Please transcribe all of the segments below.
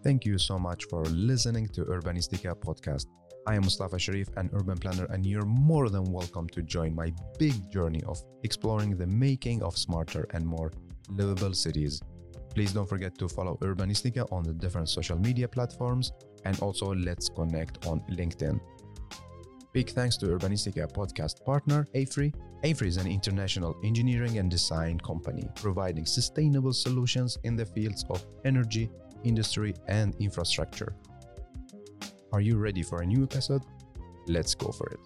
Thank you so much for listening to Urbanistica podcast. I am Mustafa Sharif, an urban planner, and you're more than welcome to join my big journey of exploring the making of smarter and more livable cities. Please don't forget to follow Urbanistica on the different social media platforms, and also let's connect on LinkedIn. Big thanks to Urbanistica podcast partner AFRY. AFRY is an international engineering and design company providing sustainable solutions in the fields of energy, industry, and infrastructure. Are you ready for a new episode? Let's go for it.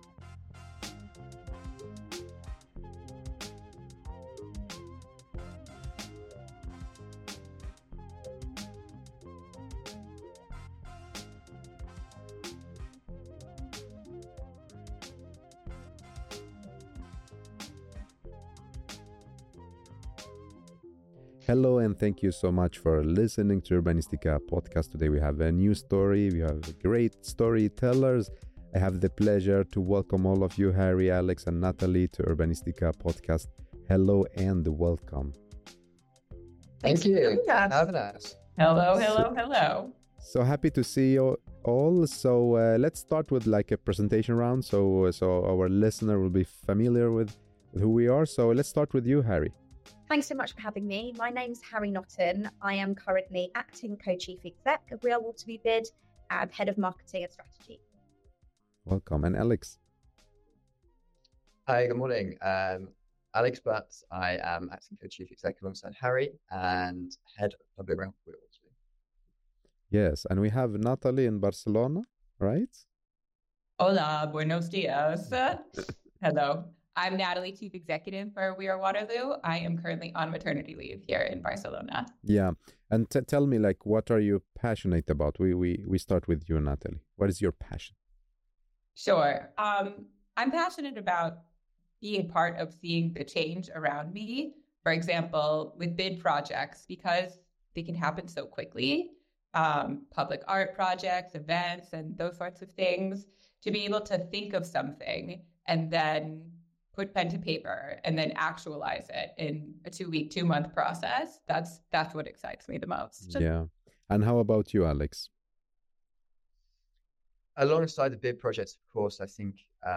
Hello, and thank you so much for listening to Urbanistica podcast. Today we have a new story. We have great storytellers. I have the pleasure to welcome all of you, Harry, Alex, and Natalie, to Urbanistica podcast. Hello and welcome. Thank you for having us. Hello. So happy to see you all. So let's start with like a presentation round, so our listener will be familiar with who we are. So let's start with you, Harry. Thanks so much for having me. My name's Harry Notton. I am currently acting co-chief exec of We Are Waterloo Bid and head of marketing and strategy. Welcome. And Alex. Hi, good morning. Alex Butts. I am acting co-chief exec alongside Harry and head of public realm for We Are Waterloo. Yes, and we have Natalie in Barcelona, right? Hola, buenos dias. Hello. I'm Natalie, Chief Executive for We Are Waterloo. I am currently on maternity leave here in Barcelona. Yeah. And tell me, like, what are you passionate about? We start with you, Natalie. What is your passion? Sure. I'm passionate about being part of seeing the change around me. For example, with bid projects, because they can happen so quickly, public art projects, events, and those sorts of things, to be able to think of something and then put pen to paper and then actualize it in a 2-month process. That's what excites me the most. Yeah. And how about you, Alex? Alongside the bid projects, of course, I think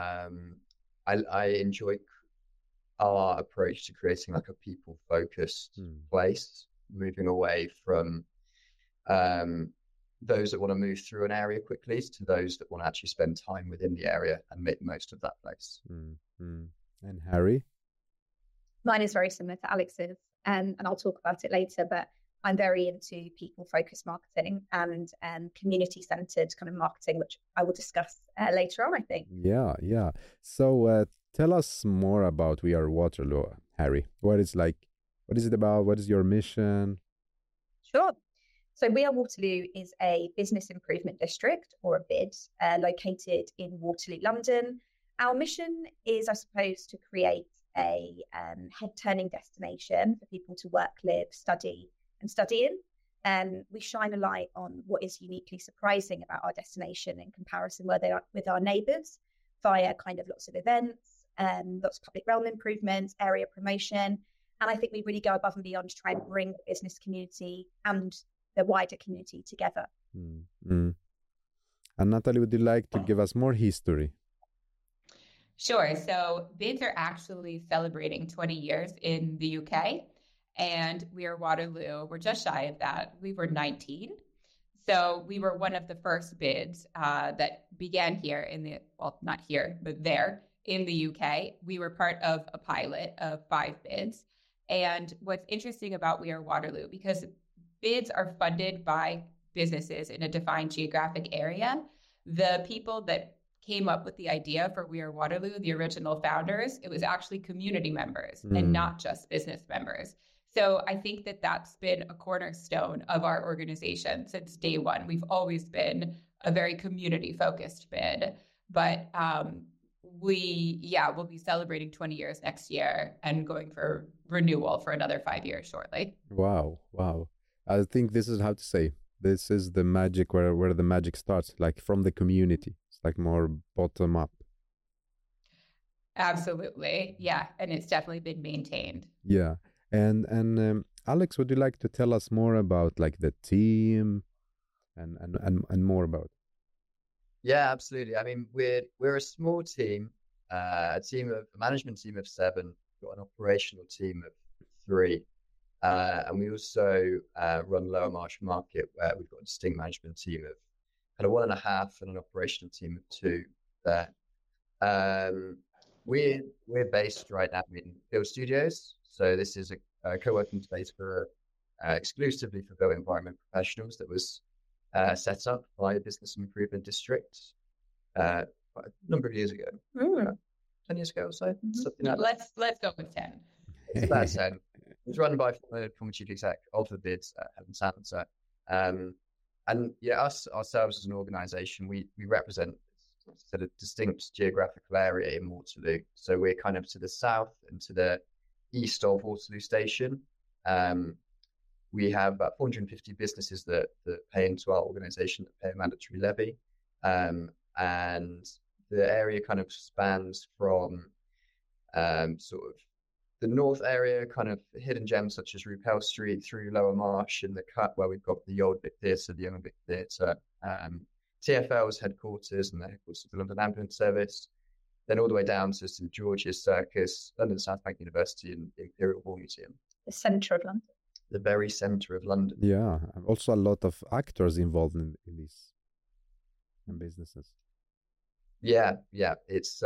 I enjoy our approach to creating like a people-focused place, moving away from those that want to move through an area quickly to those that want to actually spend time within the area and make the most of that place. And Harry? Mine is very similar to Alex's, and I'll talk about it later, but I'm very into people-focused marketing and community-centered kind of marketing, which I will discuss later on, I think. Yeah. So tell us more about We Are Waterloo, Harry. What is it about? What is your mission? Sure. So We Are Waterloo is a business improvement district, or a BID, located in Waterloo, London. Our mission is, I suppose, to create a head-turning destination for people to work, live, study in. We shine a light on what is uniquely surprising about our destination in comparison with our neighbours via kind of lots of events, lots of public realm improvements, area promotion. And I think we really go above and beyond to try and bring the business community and the wider community together. And Natalie, would you like to give us more history? Sure. So bids are actually celebrating 20 years in the UK, and We Are Waterloo, we're just shy of that. We were 19. So we were one of the first bids that began here not here, but there in the UK. We were part of a pilot of 5 bids. And what's interesting about We Are Waterloo, because bids are funded by businesses in a defined geographic area, the people that came up with the idea for We Are Waterloo, the original founders, it was actually community members and not just business members. So I think that that's been a cornerstone of our organization since day one. We've always been a very community-focused bid, but we'll be celebrating 20 years next year and going for renewal for another 5 years shortly. Wow. I think this is how to say. This is the magic where the magic starts, like from the community. It's like more bottom up. Absolutely. Yeah. And it's definitely been maintained. Yeah. And Alex, would you like to tell us more about like the team and more about? Yeah, absolutely. I mean, we're a small team, a management team of 7, we've got an operational team of 3. And we also run Lower Marsh Market, where we've got a distinct management team of kind of 1.5 and an operational team of 2 there. We're based right now in Build Studios. So this is a co-working space for exclusively for built environment professionals that was set up by a business improvement district a number of years ago. 10 years ago or so. Something like that. Let's go with 10. It's about 10. It was run by former chief exec of the BIDS, Helen Sanderson. And yeah, ourselves as an organisation, we represent a distinct geographical area in Waterloo. So we're kind of to the south and to the east of Waterloo Station. We have about 450 businesses that pay into our organisation, that pay a mandatory levy. And the area kind of spans from sort of the north area, kind of hidden gems such as Rupel Street, through Lower Marsh and the cut where we've got the old Vic Theatre, the young Vic Theatre, TfL's headquarters and the headquarters of the London Ambulance Service, then all the way down to St George's Circus, London South Bank University and the Imperial War Museum. The centre of London. The very centre of London. Yeah, also a lot of actors involved in these businesses. Yeah, it's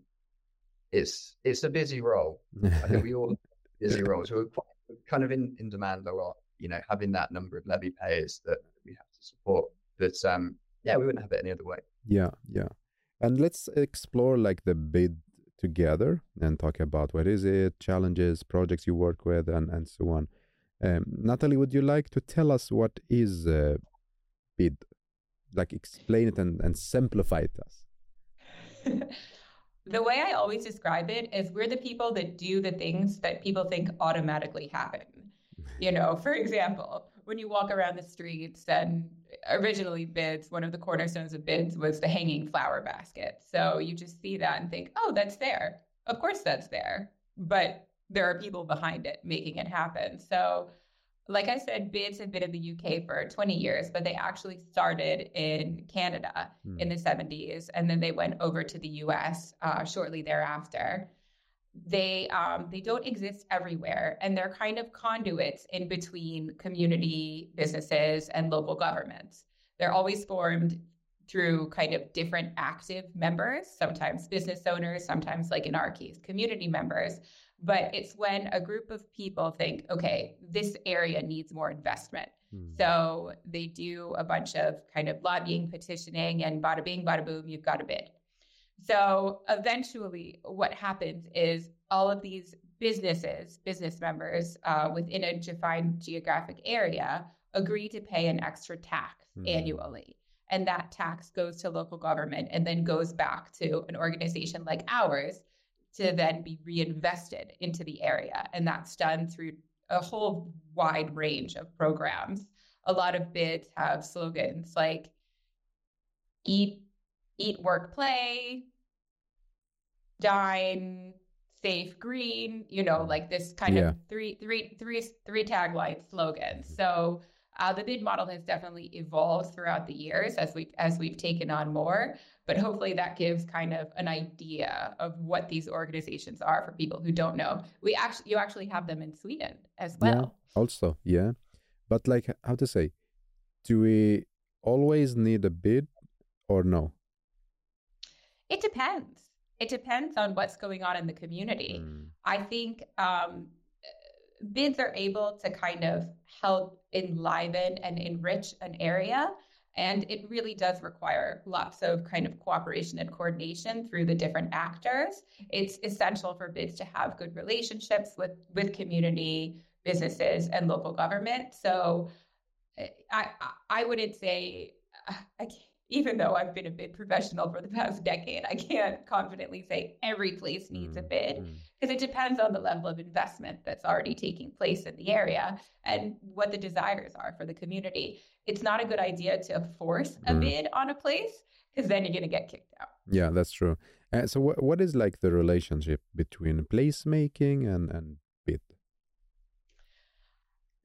a busy role. I think we all have busy roles. We're kind of in demand a lot, having that number of levy payers that we have to support. But we wouldn't have it any other way. Yeah. And let's explore like the BID together and talk about what is it, challenges, projects you work with, and so on. Natalie, would you like to tell us what is BID? Like explain it and simplify it to us. The way I always describe it is we're the people that do the things that people think automatically happen. For example, when you walk around the streets, and originally BIDS, one of the cornerstones of BIDS was the hanging flower basket. So you just see that and think, oh, that's there. Of course that's there. But there are people behind it making it happen. So like I said, BIDS have been in the UK for 20 years, but they actually started in Canada in the 70s, and then they went over to the US shortly thereafter. They don't exist everywhere, and they're kind of conduits in between community businesses and local governments. They're always formed through kind of different active members, sometimes business owners, sometimes, like in our case, community members. But it's when a group of people think, okay, this area needs more investment. So they do a bunch of kind of lobbying, petitioning, and bada bing, bada boom, you've got a bid. So eventually what happens is all of these business members within a defined geographic area agree to pay an extra tax annually. And that tax goes to local government and then goes back to an organization like ours to then be reinvested into the area. And that's done through a whole wide range of programs. A lot of BIDs have slogans like eat, work, play, dine, safe, green, like this kind of three tagline slogans. So the BID model has definitely evolved throughout the years as we've taken on more, but hopefully that gives kind of an idea of what these organizations are for people who don't know. You actually have them in Sweden as well. Yeah, also, yeah. But like, how to say, do we always need a BID or no? It depends. It depends on what's going on in the community. I think BIDs are able to kind of help enliven and enrich an area. And it really does require lots of kind of cooperation and coordination through the different actors. It's essential for BIDs to have good relationships with community, businesses, and local government. So I wouldn't say, even though I've been a BID professional for the past decade, I can't confidently say every place needs a BID, because it depends on the level of investment that's already taking place in the area and what the desires are for the community. It's not a good idea to force a BID on a place, because then you're going to get kicked out. Yeah, that's true. So what is like the relationship between placemaking and BID?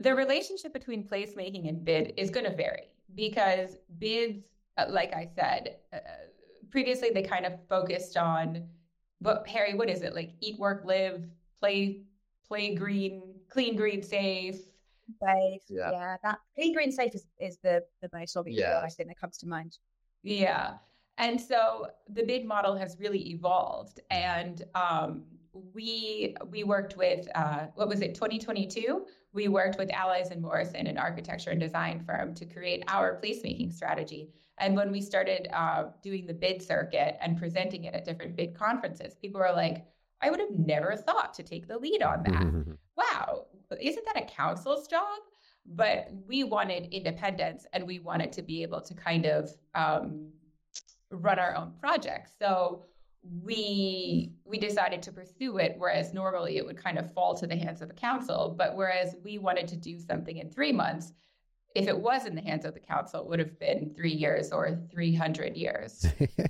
The relationship between placemaking and bid is going to vary because bids, like I said, previously they kind of focused on, but Harry, what is it? Like eat, work, live, play green, clean, green, safe. Safe, yeah. That clean, green, safe is the most obvious one I think that comes to mind. Yeah. And so the bid model has really evolved. And we worked with, 2022? We worked with Allies and Morrison, an architecture and design firm, to create our placemaking strategy. And when we started doing the bid circuit and presenting it at different bid conferences, people were like, I would have never thought to take the lead on that. Wow, isn't that a council's job? But we wanted independence and we wanted to be able to kind of run our own projects. So we decided to pursue it, whereas normally it would kind of fall to the hands of the council. But whereas we wanted to do something in 3 months, if it was in the hands of the council, it would have been 3 years or 300 years.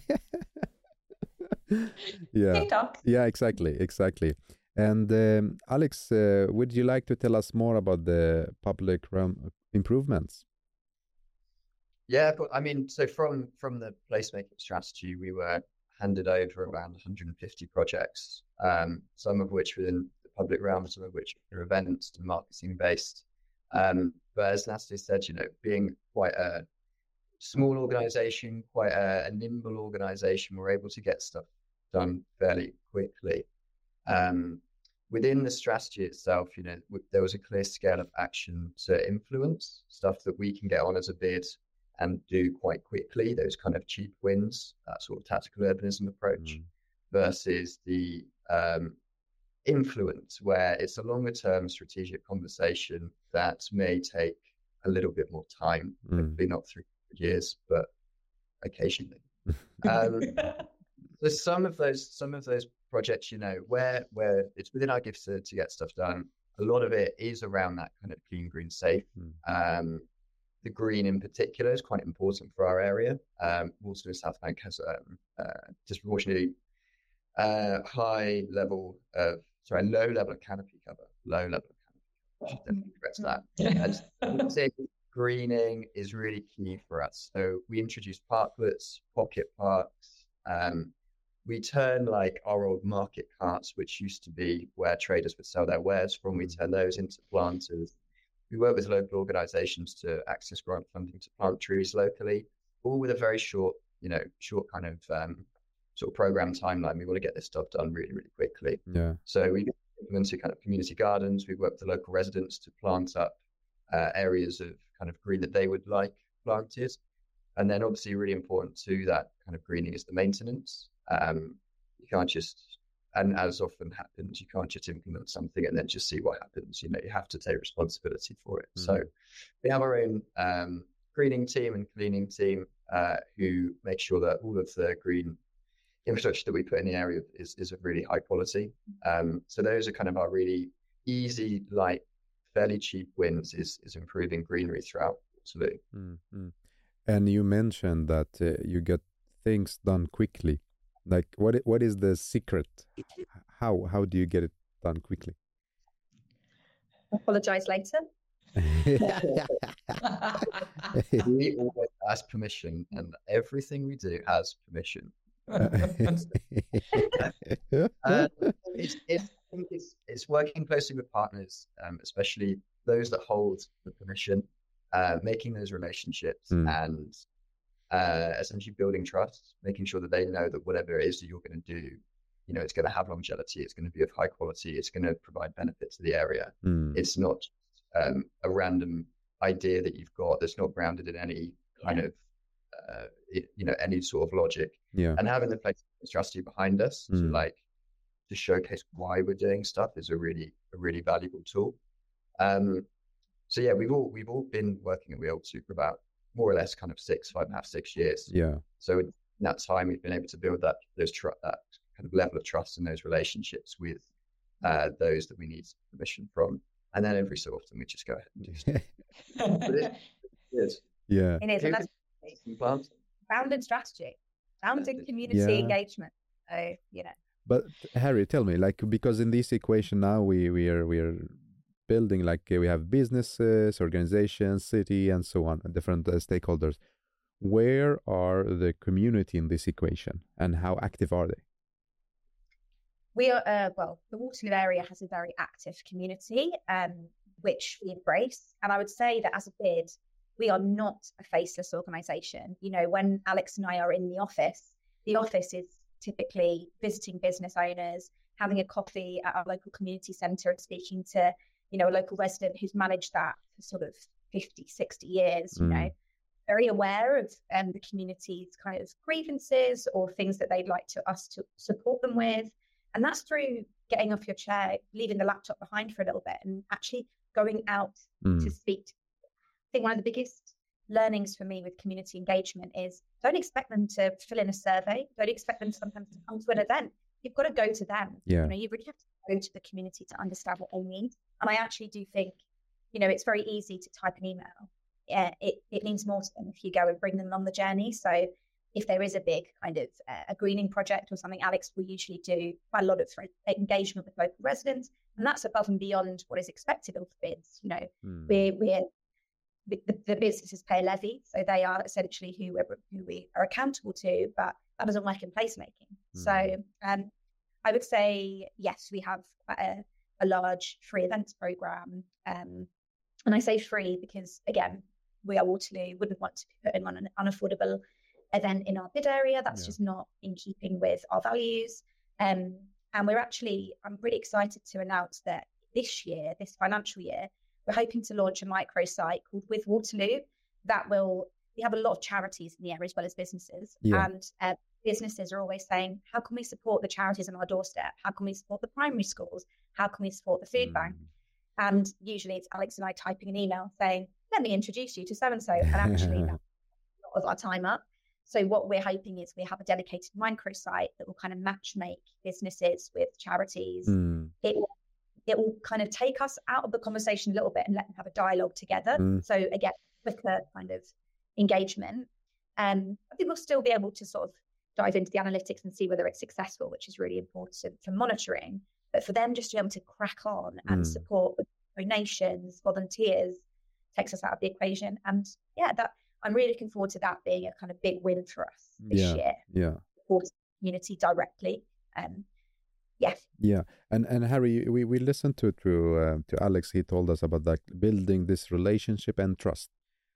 Yeah. TikTok. Yeah, exactly. And Alex, would you like to tell us more about the public realm improvements? Yeah, but I mean, so from the placemaking strategy, we were handed over around 150 projects, some of which were in the public realm, some of which are events and marketing based. But as Natalie said, being quite a small organization, quite a nimble organization, we're able to get stuff done fairly quickly. Within the strategy itself, there was a clear scale of action to influence stuff that we can get on as a bid and do quite quickly, those kind of cheap wins, that sort of tactical urbanism approach, versus the influence where it's a longer term strategic conversation that may take a little bit more time, hopefully not 3 years, but occasionally. So some of those projects, where it's within our gifts to get stuff done, a lot of it is around that kind of clean, green, safe. The green in particular is quite important for our area. Waterloo and South Bank has disproportionately low level of canopy cover. I should definitely correct that. And greening is really key for us. So we introduced parklets, pocket parks. We turn like our old market carts, which used to be where traders would sell their wares from, we turn those into planters. We work with local organizations to access grant funding to plant trees locally, all with a very short kind of sort of program timeline. We want to get this stuff done really, really quickly. Yeah. So we implemented kind of community gardens. We work with the local residents to plant up areas of kind of green that they would like planted. And then obviously really important to that kind of greening is the maintenance. You can't just, and as often happens, you can't just implement something and then just see what happens. You have to take responsibility for it. So we have our own greening team and cleaning team who make sure that all of the green infrastructure that we put in the area is of really high quality. So those are kind of our really easy, light, fairly cheap wins is improving greenery throughout Waterloo. And you mentioned that you get things done quickly. Like what is the secret? How do you get it done quickly? Apologize later. We always ask permission, and everything we do has permission. It's working closely with partners, especially those that hold the permission, making those relationships and essentially building trust, making sure that they know that whatever it is that you're going to do, it's going to have longevity, it's going to be of high quality, it's going to provide benefit to the area. It's not a random idea that you've got that's not grounded in any kind of any sort of logic. And having the place strategy behind us to showcase why we're doing stuff is a really valuable tool. So yeah, we've all been working at WeAll2 for about more or less kind of 5.5, 6 years. Yeah. So in that time, we've been able to build that kind of level of trust in those relationships with those that we need permission from. And then every so often we just go ahead and do stuff. But it is. Yeah. It is. And that's founded strategy, founded community engagement. So, But Harry, tell me, because in this equation now we are building, like we have businesses, organizations, city, and so on, different stakeholders. Where are the community in this equation, and how active are they? We are, the Waterloo area has a very active community, which we embrace. And I would say that as a bid, we are not a faceless organisation. You know, when Alex and I are in the office is typically visiting business owners, having a coffee at our local community centre and speaking to, you know, a local resident who's managed that for sort of 50, 60 years, you know, very aware of the community's kind of grievances or things that they'd like us to support them with. And that's through getting off your chair, leaving the laptop behind for a little bit and actually going out to speak. I think one of the biggest learnings for me with community engagement is don't expect them to fill in a survey. Don't expect them sometimes to come to an event. You've got to go to them. Yeah. You know, you really have to go to the community to understand what they need. And I actually do think, you know, it's very easy to type an email. Yeah, it means more to them if you go and bring them along the journey. So if there is a big kind of a greening project or something, Alex will usually do quite a lot of engagement with local residents, and that's above and beyond what is expected of bids. You know, we're the businesses pay a levy, so they are essentially who we are accountable to, but that doesn't work in placemaking. So I would say, yes, we have quite a large free events program. And I say free because, again, we are Waterloo, wouldn't want to be putting on an unaffordable event in our bid area. That's just not in keeping with our values. And I'm really excited to announce that this financial year, we're hoping to launch a microsite called With Waterloo we have a lot of charities in the area as well as businesses. And businesses are always saying, how can we support the charities on our doorstep? How can we support the primary schools? How can we support the food bank? And usually it's Alex and I typing an email saying, let me introduce you to so-and-so. And actually that's a lot of our time up. So what we're hoping is we have a dedicated microsite that will kind of match make businesses with charities. It will kind of take us out of the conversation a little bit and let them have a dialogue together. So again, quicker kind of engagement. I think we'll still be able to sort of dive into the analytics and see whether it's successful, which is really important for monitoring. But for them just to be able to crack on and support with donations, volunteers, takes us out of the equation. And I'm really looking forward to that being a kind of big win for us this year. Yeah. For the community directly. And Harry, we listened to Alex. He told us about that, building this relationship and trust.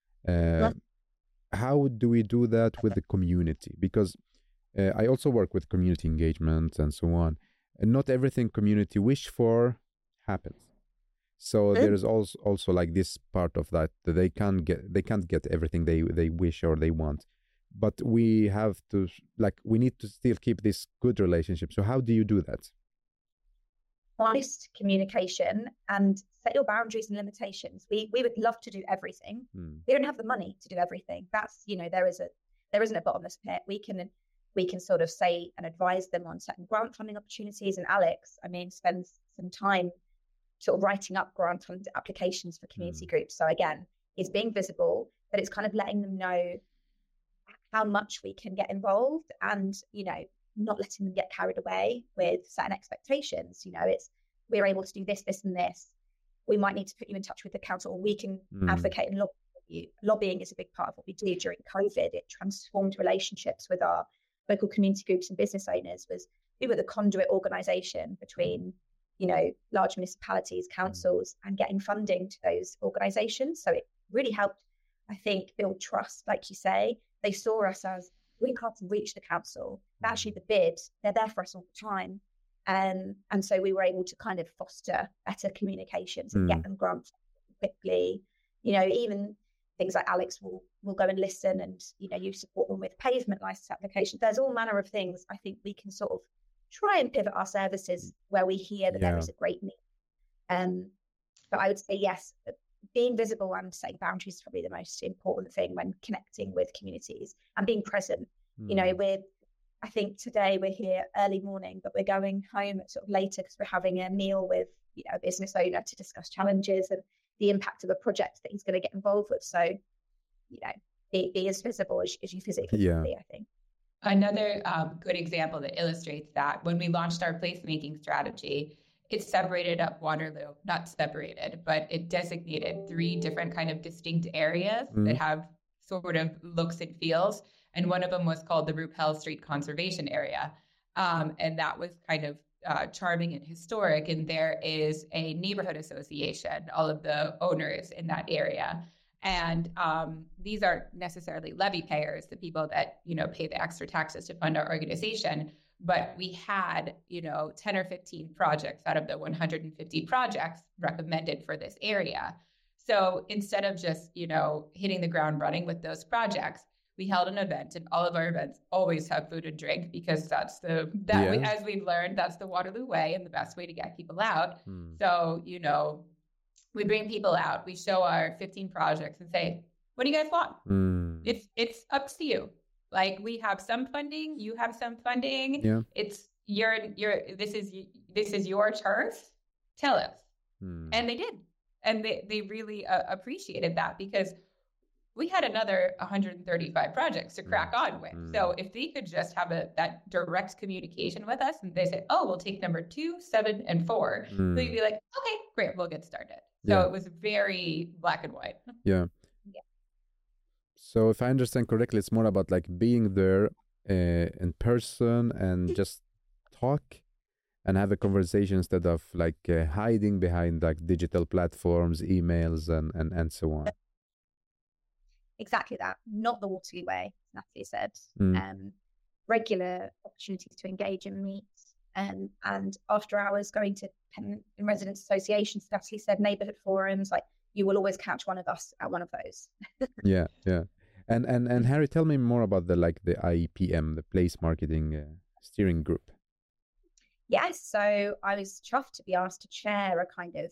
How do we do that with the community? Because I also work with community engagement and so on, and not everything community wish for happens. So there is also like this part of that they can't get everything they wish or they want, but we need to still keep this good relationship. So how do you do that? Honest communication and set your boundaries and limitations. We would love to do everything. We don't have the money to do everything. That's, you know, there isn't a bottomless pit. We can sort of say and advise them on certain grant funding opportunities. And Alex, I mean, spends some time sort of writing up grant funding applications for community groups. So again, it's being visible, but it's kind of letting them know how much we can get involved and, you know, not letting them get carried away with certain expectations. You know, we're able to do this, this, and this. We might need to put you in touch with the council, or we can advocate and lobby for you. Lobbying is a big part of what we do during COVID. It transformed relationships with our local community groups and business owners. We were the conduit organisation between, you know, large municipalities, councils, and getting funding to those organisations. So it really helped, I think, build trust. Like you say, they saw us as, we can't reach the council, but actually the bid, they're there for us all the time. And so we were able to kind of foster better communications and get them grants quickly. You know, even things like Alex will go and listen and, you know, you support them with pavement license applications. There's all manner of things I think we can sort of try and pivot our services where we hear that there is a great need. But I would say, yes, being visible and setting boundaries is probably the most important thing when connecting with communities and being present. You know, I think today we're here early morning, but we're going home sort of later because we're having a meal with, you know, a business owner to discuss challenges and the impact of a project that he's going to get involved with. So, you know, be as visible as you physically can be, I think. Another good example that illustrates that, when we launched our placemaking strategy, it separated up Waterloo, not separated, but it designated 3 different kind of distinct areas that have sort of looks and feels. And one of them was called the Rupel Street Conservation Area. And that was kind of charming and historic. And there is a neighborhood association, all of the owners in that area. And these aren't necessarily levy payers, the people that, pay the extra taxes to fund our organization. But we had, 10 or 15 projects out of the 150 projects recommended for this area. So instead of just, hitting the ground running with those projects, we held an event, and all of our events always have food and drink, because as we've learned, that's the Waterloo way and the best way to get people out. So, we bring people out, we show our 15 projects and say, what do you guys want? It's up to you. Like, we have some funding, you have some funding. Yeah. It's this is your turf. Tell us. And they did. And they really appreciated that, because we had another 135 projects to crack on with. So if they could just have that direct communication with us, and they say, oh, we'll take number 2, 7, and 4. So you'd be like, okay, great, we'll get started. So it was very black and white. Yeah. So if I understand correctly, it's more about like being there in person and just talk and have a conversation, instead of like hiding behind like digital platforms, emails, and so on. Exactly that. Not the Waterloo way, Natalie said. Regular opportunities to engage and meet, and after hours going to tenant and residents associations. Natalie said neighbourhood forums. Like, you will always catch one of us at one of those. Yeah. And Harry, tell me more about the IPM, the Place Marketing Steering Group. Yes, so I was chuffed to be asked to chair a kind of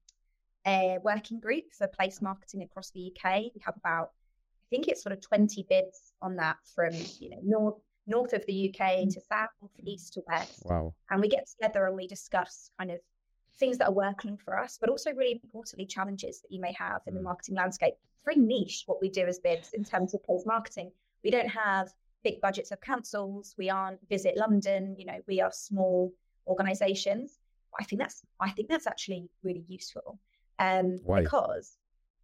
a working group for place marketing across the UK. We have about, I think it's sort of 20 bids on that, from north of the UK to south, east to west. Wow. And we get together and we discuss kind of things that are working for us, but also really importantly, challenges that you may have in the marketing landscape. It's very niche what we do as bids in terms of place marketing. We don't have big budgets of councils. We aren't Visit London. We are small organisations. I think that's actually really useful. Why? Because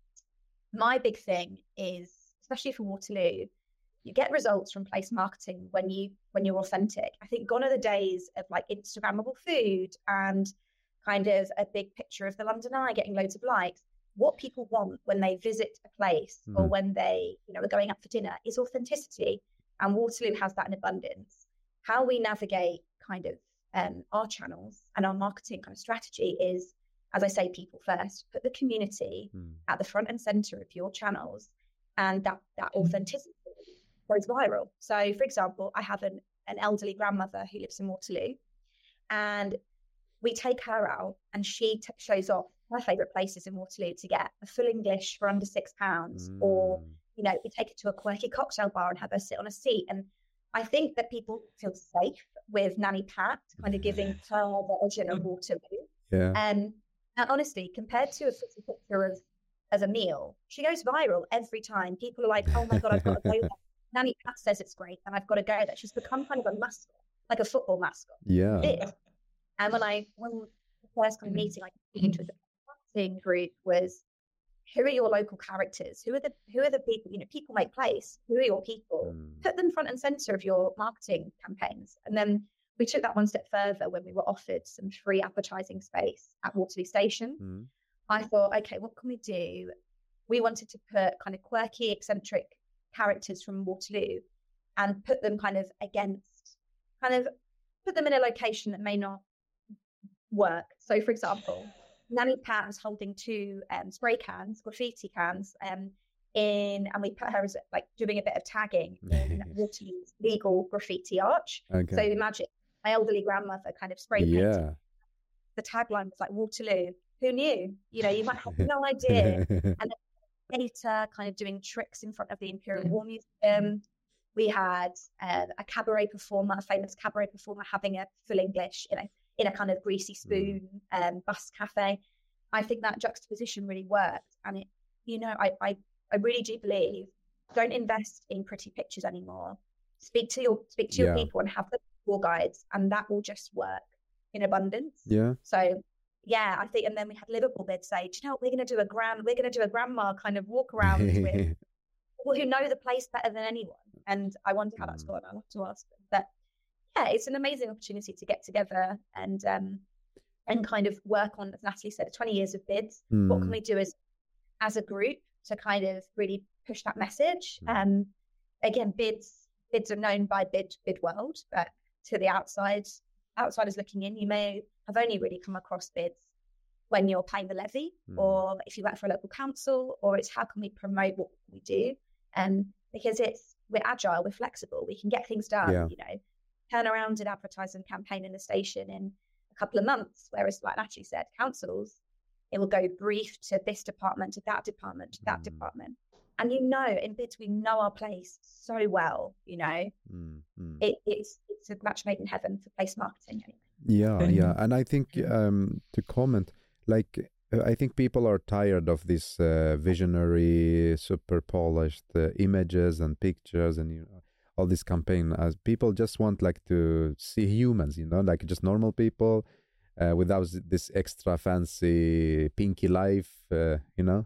my big thing is, especially for Waterloo, you get results from place marketing when you're authentic. I think gone are the days of like Instagrammable food and kind of a big picture of the London Eye getting loads of likes. What people want when they visit a place or when they are going out for dinner is authenticity, and Waterloo has that in abundance. How we navigate kind of our channels and our marketing kind of strategy is, as I say, people first. Put the community at the front and center of your channels, and that authenticity goes viral. So, for example, I have an elderly grandmother who lives in Waterloo, and we take her out, and she shows off her favourite places in Waterloo to get a full English for under £6, or we take her to a quirky cocktail bar and have her sit on a seat. And I think that people feel safe with Nanny Pat kind of giving her version of Waterloo. Yeah. And honestly, compared to a picture of a meal, she goes viral every time. People are like, oh my God, I've got to go there. Nanny Pat says it's great, and I've got to go there. She's become kind of a mascot, like a football mascot. Yeah. And when the first kind of meeting I came to the marketing group was, who are your local characters? Who are the people? People make place. Who are your people? Put them front and center of your marketing campaigns. And then we took that one step further when we were offered some free advertising space at Waterloo Station. I thought, okay, what can we do? We wanted to put kind of quirky, eccentric characters from Waterloo and put them put them in a location that may not work. So, for example, Nanny Pat is holding 2 spray cans, graffiti cans, and we put her as like doing a bit of tagging in Waterloo's legal graffiti arch. Okay. So imagine my elderly grandmother kind of spray painting. Yeah. The tagline was like, Waterloo. Who knew? You might have no idea. And then later, kind of doing tricks in front of the Imperial War Museum. We had a famous cabaret performer having a full English, in a kind of greasy spoon bus cafe. I think that juxtaposition really worked. And I really do believe, don't invest in pretty pictures anymore. Speak to your people and have the tour guides, and that will just work. in abundance. Yeah. So yeah, I think, and then we had Liverpool bid say, do you know what, we're going to do a grandma kind of walk around with people who know the place better than anyone. And I wonder how that's gone. I'll have to ask them. But yeah, it's an amazing opportunity to get together and kind of work on, as Natalie said, 20 years of bids. What can we do as a group to kind of really push that message? Again, bids are known by bid world, but to the outsiders looking in, you may have only really come across bids when you're paying the levy, or if you work for a local council, or it's how can we promote what we do? Because we're agile, we're flexible, we can get things done. You know, turn around an advertising campaign in the station in a couple of months, whereas, like Natalie said, councils, it will go brief to this department, to that department, to that department. And you know, in bids, we know our place so well, you know. It's a match made in heaven for place marketing anyway. Yeah. And I think to comment, like, I think people are tired of this visionary, super polished images and pictures and, you know, all this campaign. As people just want like to see humans, you know, like just normal people without this extra fancy pinky life, you know.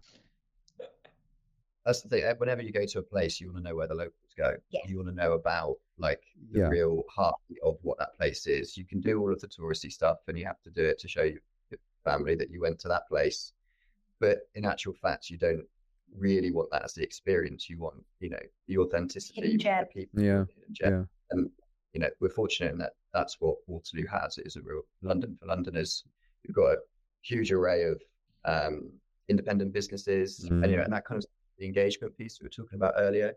That's the thing. Whenever you go to a place, you want to know where the locals go. Yes. You want to know about like the real heart of what that place is. You can do all of the touristy stuff, and you have to do it to show your family that you went to that place. But in actual fact, you don't really want that as the experience. You want, you know, the authenticity. You want the people. Yeah. And you know, we're fortunate in that that's what Waterloo has. It is a real London for Londoners. We've got a huge array of independent businesses, and you know, and that kind of the engagement piece we were talking about earlier.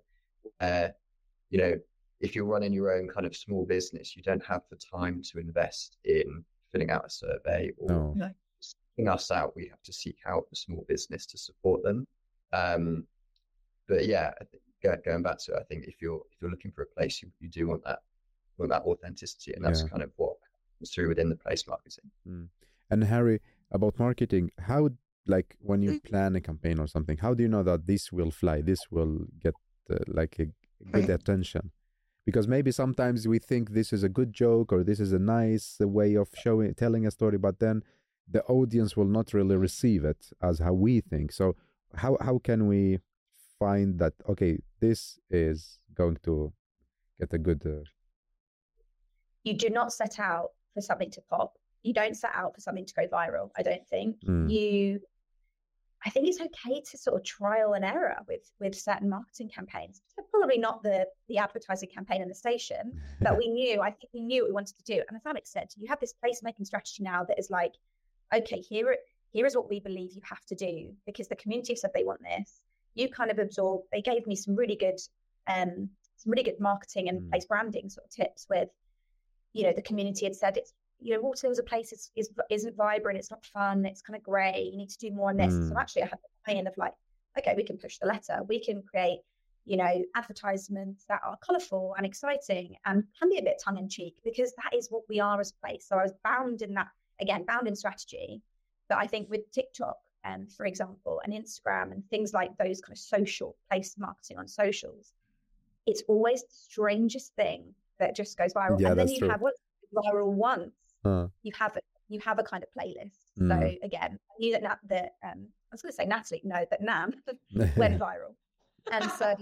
You know, if you're running your own kind of small business, you don't have the time to invest in filling out a survey or seeking us out. We have to seek out a small business to support them. But yeah, I think going back to it, I think if you're looking for a place, you do want that authenticity, and that's kind of what comes through within the place marketing. And Harry, about marketing, how, like when you plan a campaign or something, how do you know that this will fly, this will get like a good attention? Because maybe sometimes we think this is a good joke or this is a nice way of telling a story, but then the audience will not really receive it as how we think. So how can we find that, okay, this is going to get a good... You do not set out for something to pop. You don't set out for something to go viral, I don't think. I think it's okay to sort of trial and error with certain marketing campaigns. Probably not the advertising campaign in the station, but I think we knew what we wanted to do. And as Alex said, you have this placemaking strategy now that is like, okay, here is what we believe you have to do because the community said they want this. You kind of absorb. They gave me some really good marketing and place branding sort of tips with, you know, the community had said it's, you know, Waterloo as a place isn't vibrant, it's not fun, it's kind of grey, you need to do more on this. So actually I had the buy-in of like, okay, we can push the letter, we can create, you know, advertisements that are colourful and exciting and can be a bit tongue-in-cheek because that is what we are as a place. So I was bound in strategy. But I think with TikTok, for example, and Instagram and things like those kind of social place marketing on socials, it's always the strangest thing that just goes viral. Yeah, and then you have what's viral once. You have a kind of playlist. So again, I knew that I was going to say Natalie, no, that Nam went viral, and so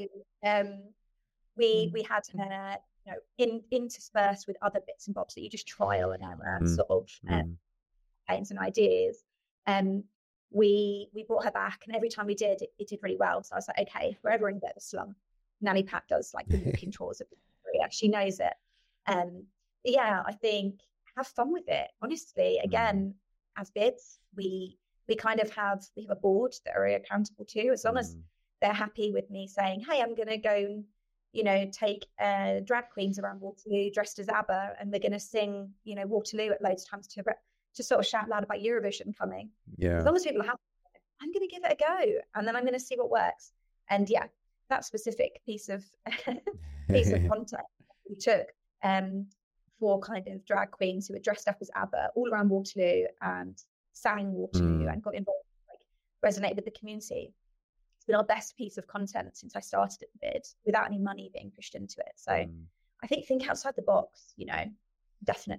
we had you know interspersed with other bits and bobs that you just trial and error sort of campaigns and ideas. We brought her back, and every time we did, it did really well. So I was like, okay, if we're ever in a bit of a slump, Nanny Pat does like the walking tours of the area. She knows it. Yeah, I think have fun with it. Honestly, again, as bids, we have a board that are accountable to, as long as they're happy with me saying, hey, I'm going to go, you know, take drag queens around Waterloo dressed as ABBA, and we're going to sing, you know, Waterloo at loads of times to sort of shout loud about Eurovision coming. Yeah. As long as people are happy, I'm going to give it a go, and then I'm going to see what works. And yeah, that specific piece of content we took for kind of drag queens who were dressed up as ABBA all around Waterloo and sang Waterloo and got involved, like resonated with the community. It's been our best piece of content since I started at the bid, without any money being pushed into it. So I think outside the box, you know, definitely.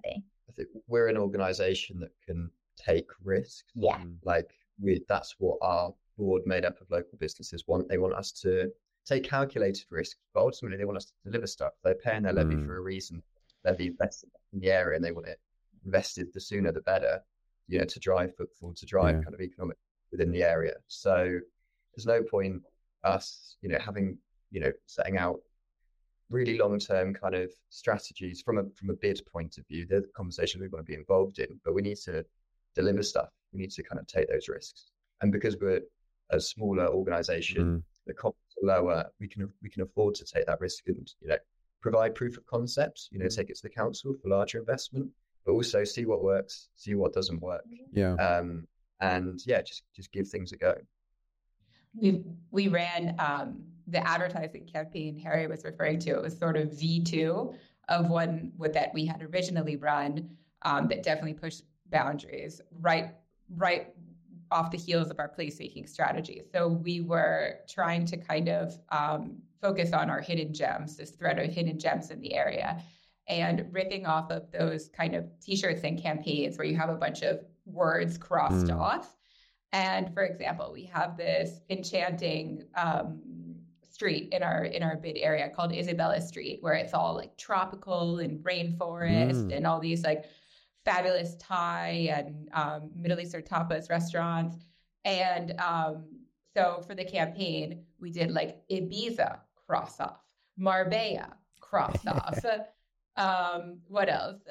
I think we're an organization that can take risks. Yeah. Like that's what our board made up of local businesses want. They want us to take calculated risks, but ultimately they want us to deliver stuff. They're paying their levy for a reason. Levy invested in the area, and they want it invested the sooner the better, to drive footfall, to drive kind of economic within the area. So there's no point us, having, setting out really long-term kind of strategies from a bid point of view. They're the conversations we want to be involved in, but we need to deliver stuff. We need to kind of take those risks. And because we're a smaller organization, the costs are lower, we can afford to take that risk and, provide proof of concepts, take it to the council for larger investment, but also see what works, see what doesn't work. And just give things a go. We ran the advertising campaign Harry was referring to. It was sort of V2 of one that we had originally run that definitely pushed boundaries right off the heels of our placemaking strategy. So we were trying to kind of focus on our hidden gems, this thread of hidden gems in the area, and ripping off of those kind of t-shirts and campaigns where you have a bunch of words crossed off. And for example, we have this enchanting street in our bid area called Isabella Street, where it's all like tropical and rainforest and all these like fabulous Thai and Middle Eastern tapas restaurants. And so for the campaign, we did like Ibiza cross off, Marbella cross off. What else?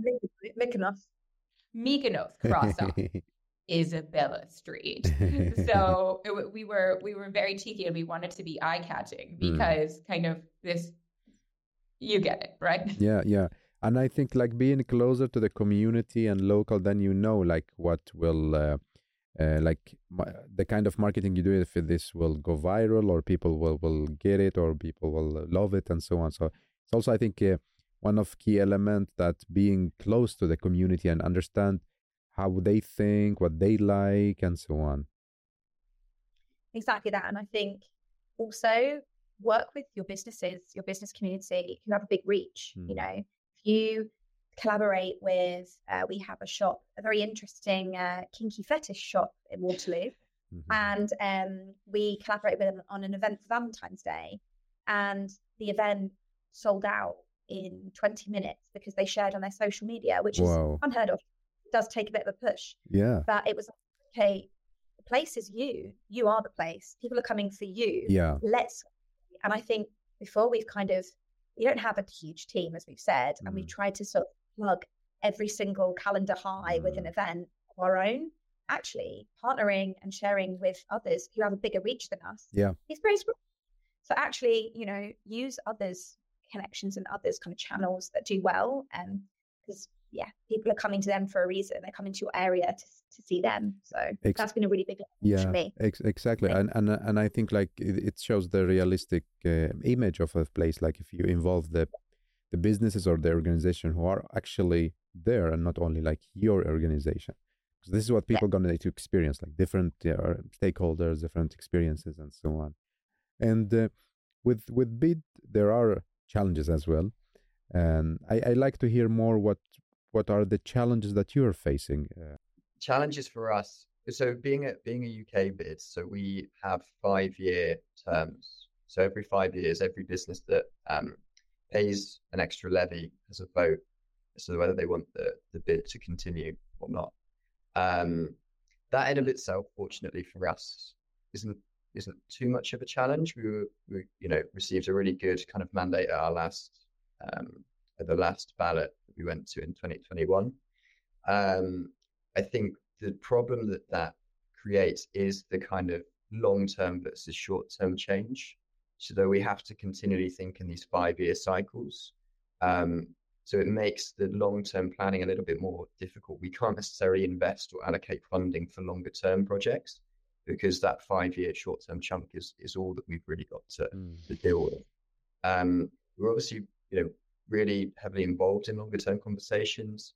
Mykonos cross off. Isabella Street. So we were very cheeky, and we wanted to be eye-catching because kind of this, you get it, right? Yeah. And I think like being closer to the community and local, then like what will the kind of marketing you do, if this will go viral or people will get it or people will love it and so on. So it's also, I think, one of key elements that being close to the community and understand how they think, what they like, and so on. Exactly that. And I think also work with your businesses, your business community who have a big reach. If you collaborate with, we have a shop, a very interesting kinky fetish shop in Waterloo. And we collaborate with them on an event for Valentine's Day. And the event sold out in 20 minutes because they shared on their social media, which is unheard of. Does take a bit of a push, but it was okay. The place is you are the place. People are coming for you. And I think before we don't have a huge team, as we've said, and we've tried to sort of plug every single calendar high with an event of our own. Actually, partnering and sharing with others who have a bigger reach than us is very small. So actually, use others' connections and others' kind of channels that do well, because people are coming to them for a reason. They're coming to your area to see them. So that's been a really big for me. Exactly. And I think like it shows the realistic image of a place. Like if you involve the businesses or the organization who are actually there and not only like your organization. Because this is what people are going to experience, like different stakeholders, different experiences and so on. And with BID, there are challenges as well. And I like to hear more what are the challenges that you're facing? Challenges for us. So being a UK bid, so we have 5-year terms. So every 5 years, every business that pays an extra levy has a vote as to whether they want the bid to continue or not. That in of itself, fortunately for us, isn't too much of a challenge. We received a really good kind of mandate at our at the last ballot that we went to in 2021. I think the problem that creates is the kind of long-term versus short-term change. So that we have to continually think in these 5-year cycles. So it makes the long-term planning a little bit more difficult. We can't necessarily invest or allocate funding for longer-term projects because that 5-year short-term chunk is all that we've really got to deal with. We're obviously, really heavily involved in longer-term conversations,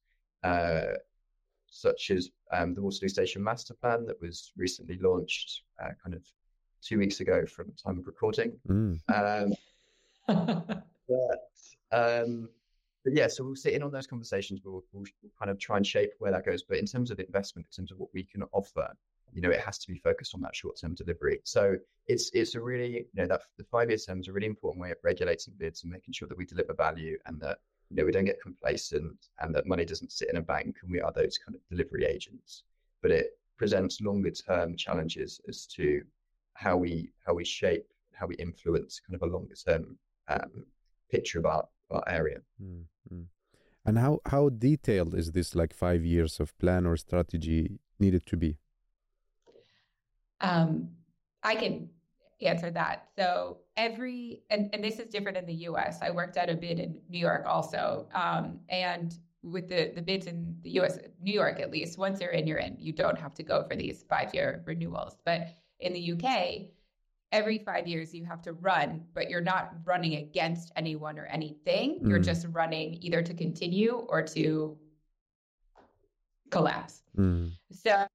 such as the Waterloo Station Master Plan that was recently launched kind of 2 weeks ago from time of recording. But But yeah, so we'll sit in on those conversations. We'll kind of try and shape where that goes. But in terms of investment, in terms of what we can offer, it has to be focused on that short-term delivery. So it's a really, that the 5-year term is a really important way of regulating bids and making sure that we deliver value, and that we don't get complacent, and that money doesn't sit in a bank and we are those kind of delivery agents. But it presents longer-term challenges as to how we shape, how we influence kind of a longer-term picture of our area. Mm-hmm. And how detailed is this, like 5 years of plan or strategy needed to be? I can answer that. So and this is different in the US. I worked at a bid in New York also. And with the bids in the US, New York at least, once you're in. You don't have to go for these 5-year renewals. But in the UK, every 5 years you have to run, but you're not running against anyone or anything. You're just running either to continue or to collapse. So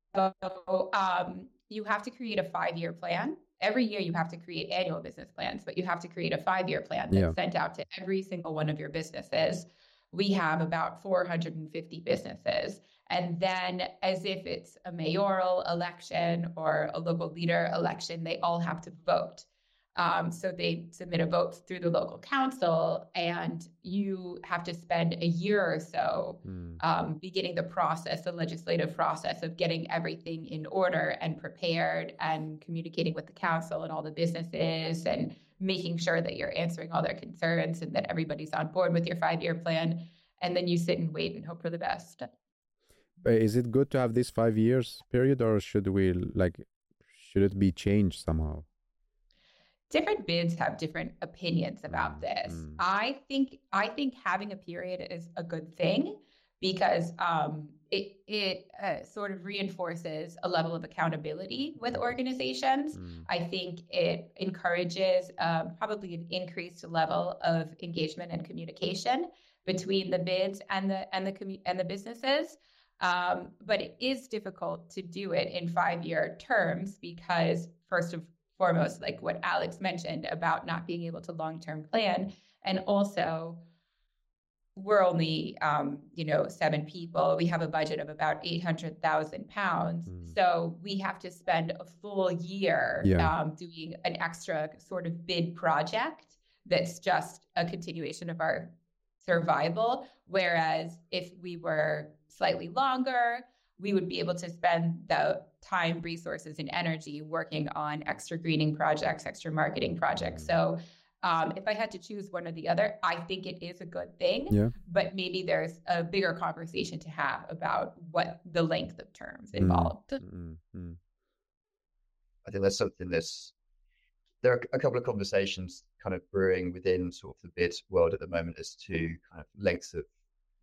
you have to create a 5-year plan. Every year you have to create annual business plans, but you have to create a 5-year plan that's sent out to every single one of your businesses. We have about 450 businesses. And then, as if it's a mayoral election or a local leader election, they all have to vote. So they submit a vote through the local council, and you have to spend a year or so beginning the legislative process of getting everything in order and prepared, and communicating with the council and all the businesses, and making sure that you're answering all their concerns and that everybody's on board with your 5-year plan. And then you sit and wait and hope for the best. Is it good to have this 5 years period, or should it be changed somehow? Different bids have different opinions about this. I think having a period is a good thing, because it sort of reinforces a level of accountability with organizations. I think it encourages probably an increased level of engagement and communication between the bids and the businesses. But it is difficult to do it in 5-year terms, because first of foremost, like what Alex mentioned about not being able to long-term plan, and also we're only 7 people. We have a budget of about £800,000, so we have to spend a full year doing an extra sort of bid project that's just a continuation of our survival. Whereas if we were slightly longer, we would be able to spend the time, resources, and energy working on extra greening projects, extra marketing projects. So if I had to choose one or the other, I think it is a good thing, but maybe there's a bigger conversation to have about what the length of terms involved. I think there's something there are a couple of conversations kind of brewing within sort of the bid world at the moment as to kind of length of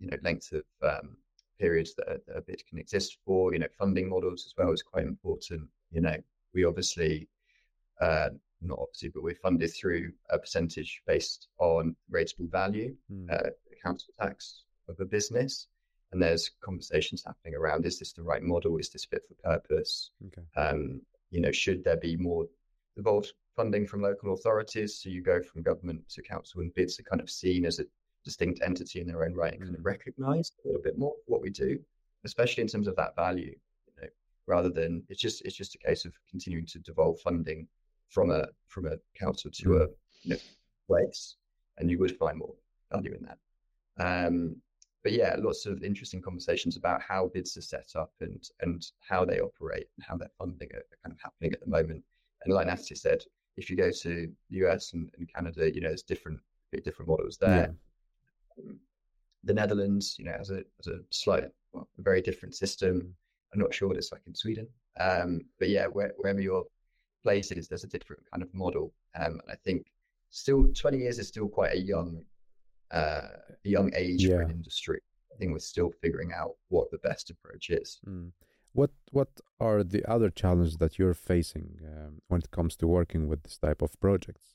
periods that a bid can exist for. Funding models as well is quite important. We obviously, not obviously, but we're funded through a percentage based on rateable value, council tax of a business. And there's conversations happening around, is this the right model? Is this fit for purpose? Okay. Should there be more devolved funding from local authorities? So you go from government to council, and bids are kind of seen as a distinct entity in their own right, and kind of recognize a little bit more what we do, especially in terms of that value, rather than it's just a case of continuing to devolve funding from a council to a place, and you would find more value in that. But yeah, lots of interesting conversations about how bids are set up and how they operate and how their funding are kind of happening at the moment. And like Natalie said, if you go to the US and Canada, there's different models there. The Netherlands, has a very different system. I'm not sure what it's like in Sweden, but yeah, wherever your place is, there's a different kind of model. And I think still 20 years is still quite a young age for an industry. I think we're still figuring out what the best approach is. What are the other challenges that you're facing when it comes to working with this type of projects?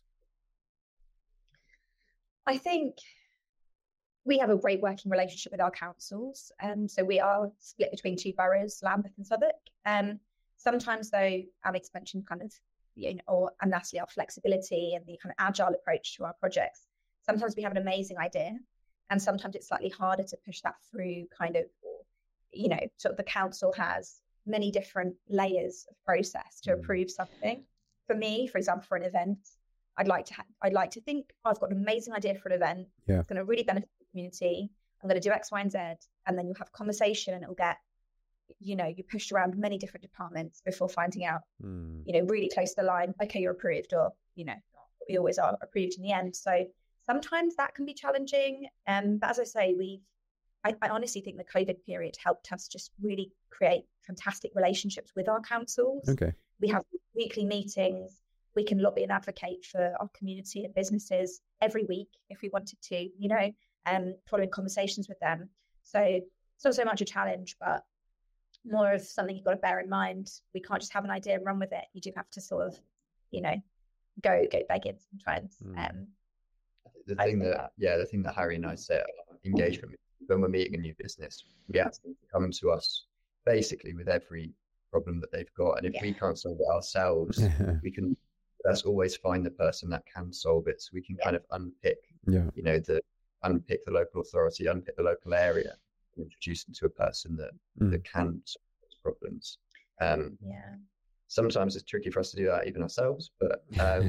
I think we have a great working relationship with our councils. So we are split between 2 boroughs, Lambeth and Southwark. Sometimes, though, Alex mentioned kind of, and Natalie, our flexibility and the kind of agile approach to our projects. Sometimes we have an amazing idea, And sometimes it's slightly harder to push that through kind of, you know, sort of the council has many different layers of process to approve something. For me, for example, for an event, I'd like to think, oh, I've got an amazing idea for an event. Yeah. It's going to really benefit the community. I'm going to do X, Y, and Z. And then you'll have a conversation and it'll get, you know, you pushed around many different departments before finding out, you know, really close to the line, okay, you're approved, or, you know, we always are approved in the end. So sometimes that can be challenging. But as I say, I honestly think the COVID period helped us just really create fantastic relationships with our councils. Okay. We have weekly meetings. We can lobby and advocate for our community and businesses every week if we wanted to, you know, following conversations with them. So it's not so much a challenge, but more of something you've got to bear in mind. We can't just have an idea and run with it. You do have to sort of, you know, go begging sometimes. The thing that Harry and I say about engagement, when we're meeting a new business, we ask them to come to us basically with every problem that they've got. And if we can't solve it ourselves, let's always find the person that can solve it. So we can kind of unpick, you know, unpick the local authority, unpick the local area, and introduce them to a person that can solve those problems. Sometimes it's tricky for us to do that even ourselves, but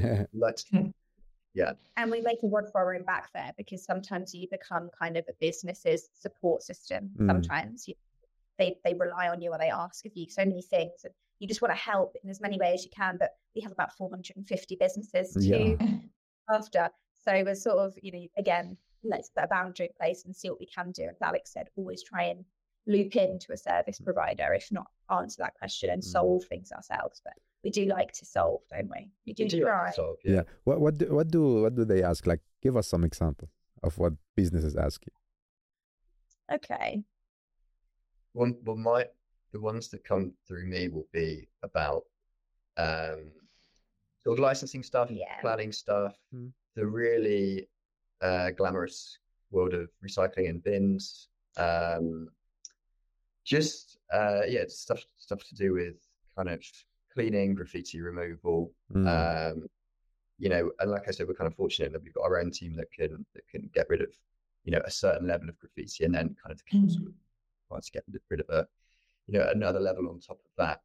and we make a word for our own back there, because sometimes you become kind of a business's support system. Sometimes they rely on you, or they ask of you so many things, and you just want to help in as many ways as you can. But we have about 450 businesses to after. So we're sort of, you know, again, let's put a boundary in place and see what we can do. As Alex said, always try and loop into a service provider, if not answer that question and solve things ourselves. But we do like to solve, don't we? We do try. Like to solve, What do they ask? Like, give us some examples of what businesses ask you. Okay. The ones that come through me will be about sort of licensing stuff, planning stuff, the really glamorous world of recycling and bins, stuff to do with kind of cleaning, graffiti removal, you know, and like I said, we're kind of fortunate that we've got our own team that can get rid of, you know, a certain level of graffiti, and then kind of the council wants to get rid of another level on top of that.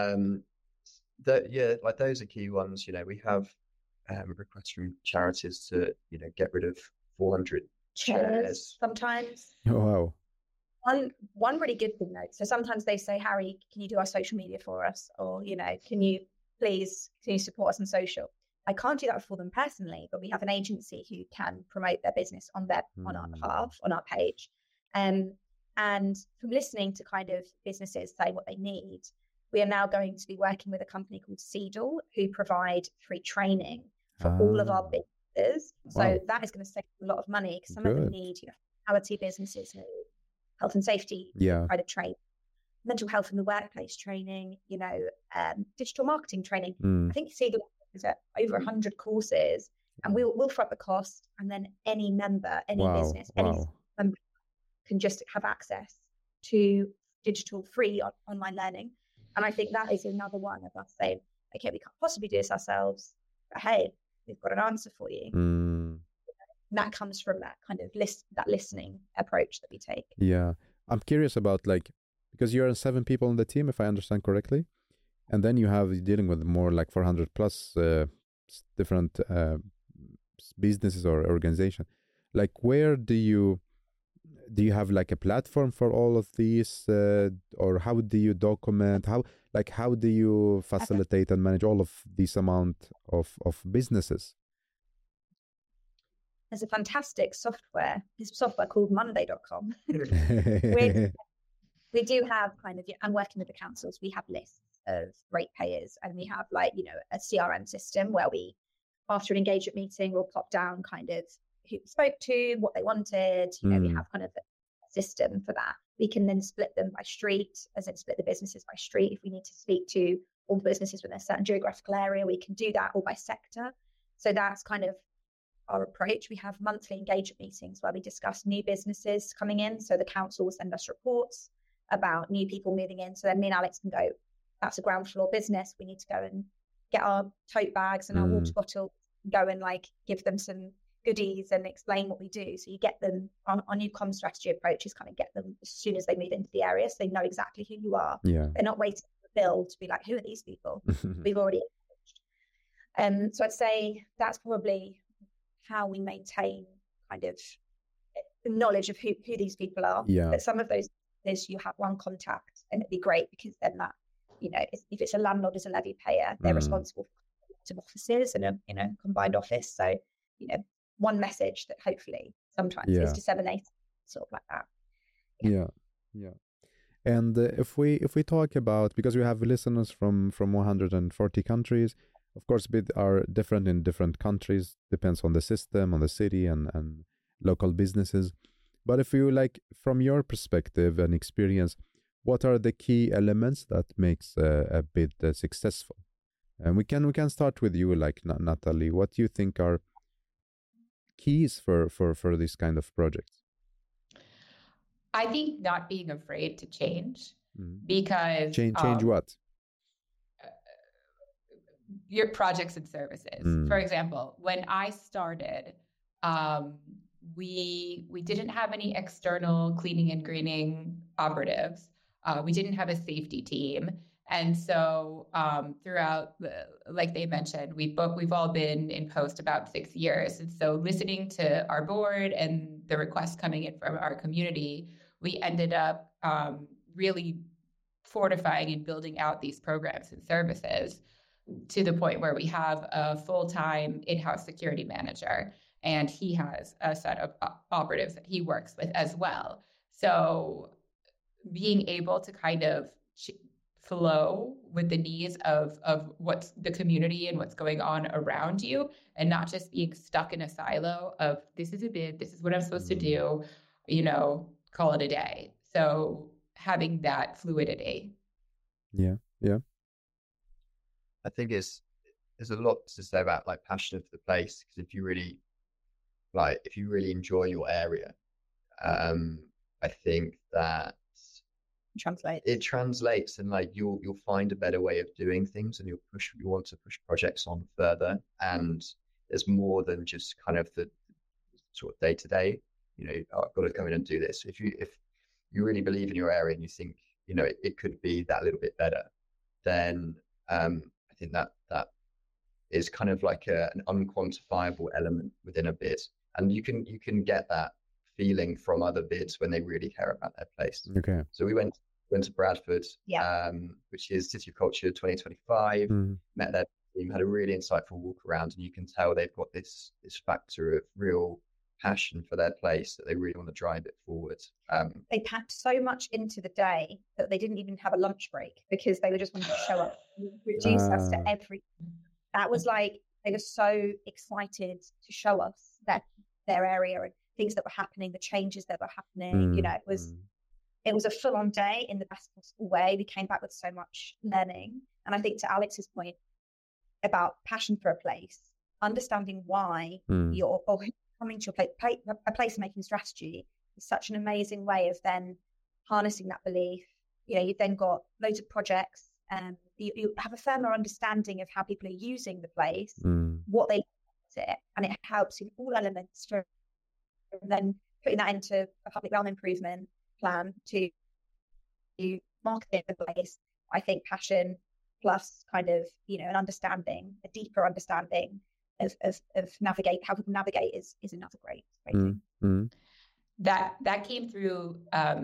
Like those are key ones. You know, we have requests from charities to, you know, get rid of 400 chairs sometimes. Oh, wow. One really good thing though. So sometimes they say, Harry, can you do our social media for us? Or, you know, can you support us on social? I can't do that for them personally, but we have an agency who can promote their business on our behalf, on our page. And from listening to kind of businesses say what they need, we are now going to be working with a company called Seedle, who provide free training for all of our businesses. So that is going to save a lot of money, because some of them need, you know, hospitality businesses, health and safety kind of training, mental health in the workplace training, you know, digital marketing training. I think Seedle is at over 100 courses, and we'll front the cost, and then any member, any business, any member can just have access to digital free online learning. And I think that is another one of us saying, okay, we can't possibly do this ourselves, but hey, we've got an answer for you. And that comes from that kind of listening approach that we take. Yeah. I'm curious about, like, because you're 7 people on the team, if I understand correctly, and then you're dealing with more like 400 plus different businesses or organizations. Like, where do you have like a platform for all of these, or how do you document, how do you facilitate and manage all of this amount of businesses? There's a fantastic software called Monday.com. We do have kind of, I'm working with the councils, we have lists of ratepayers, and we have, like, you know, a CRM system where we, after an engagement meeting, we'll pop down kind of who we spoke to, what they wanted, you know, we have kind of a system for that. We can then split them by street, as in split the businesses by street. If we need to speak to all the businesses within a certain geographical area, we can do that, or by sector. So that's kind of our approach. We have monthly engagement meetings where we discuss new businesses coming in. So the council will send us reports about new people moving in. So then me and Alex can go, that's a ground floor business. We need to go and get our tote bags and our water bottles, go and like give them some goodies and explain what we do. So you get them on our new comm strategy approach is kind of get them as soon as they move into the area, so they know exactly who you are. Yeah. They're not waiting for the bill to be like, who are these people? We've already acknowledged. So I'd say that's probably how we maintain kind of knowledge of who these people are. Yeah. But some of those is you have one contact, and it'd be great because then that, you know, if it's a landlord as a levy payer, they're responsible for lots of offices and a, you know, combined office. So, you know, one message that hopefully sometimes is disseminated, sort of like that. Yeah. And if we talk about, because we have listeners from 140 countries, of course, bids are different in different countries, depends on the system, on the city, and local businesses. But if you like, from your perspective and experience, what are the key elements that makes a bid successful? And we can start with you, like Natalie. What do you think are keys for this kind of projects? I think not being afraid to change, because change what? Your projects and services. For example, when I started, we didn't have any external cleaning and greening operatives. We didn't have a safety team. And so throughout, like they mentioned, we've all been in post about 6 years. And so listening to our board and the requests coming in from our community, we ended up really fortifying and building out these programs and services to the point where we have a full-time in-house security manager, and he has a set of operatives that he works with as well. So being able to kind of flow with the needs of what's the community and what's going on around you, and not just being stuck in a silo of this is a bid, this is what I'm supposed to do, you know, call it a day. So having that fluidity. Yeah. I think there's a lot to say about like passion for the place, because if you really enjoy your area, I think that it translates, and like you'll find a better way of doing things, and you want to push projects on further. And there's more than just kind of the sort of day to day, you know, I've got to come in and do this. If you really believe in your area and you think, you know, it could be that little bit better, then I think that is kind of like an unquantifiable element within a bid, and you can get that feeling from other bids when they really care about their place. Okay. So we went to Bradford, which is City of Culture 2025. Met their team, had a really insightful walk around, and you can tell they've got this factor of real passion for their place that they really want to drive it forward. They packed so much into the day that they didn't even have a lunch break, because they were just wanting to show up, reduce us to everything. That was like, they were so excited to show us that their area and things that were happening, the changes that were happening. You know, it was a full-on day in the best possible way. We came back with so much learning. And I think to Alex's point about passion for a place, understanding why you're coming to a place-making strategy is such an amazing way of then harnessing that belief. You know, you've then got loads of projects, and you have a firmer understanding of how people are using the place, what they like it, and it helps in all elements from then putting that into a public realm improvement plan to marketing the place. I think passion plus kind of, you know, an understanding, a deeper understanding of navigate, how people navigate is another great thing. That came through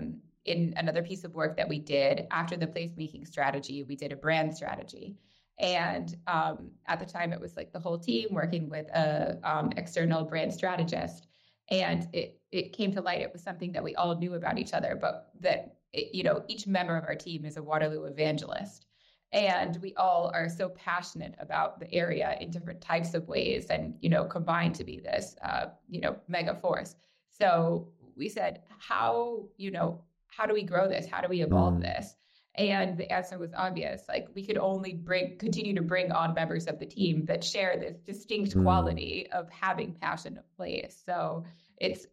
in another piece of work that we did after the placemaking strategy. We did a brand strategy, and at the time it was like the whole team working with a external brand strategist, and it came to light. It was something that we all knew about each other, but that each member of our team is a Waterloo evangelist. And we all are so passionate about the area in different types of ways, and, combined to be this, mega force. So we said, how do we grow this? How do we evolve this? And the answer was obvious. Like, we could only continue to bring on members of the team that share this distinct quality of having passion of place. So it's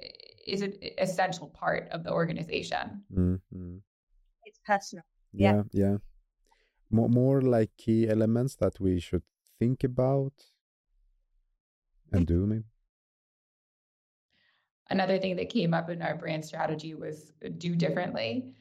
an essential part of the organization. It's personal. Yeah. More like key elements that we should think about and do, maybe. Another thing that came up in our brand strategy was do differently.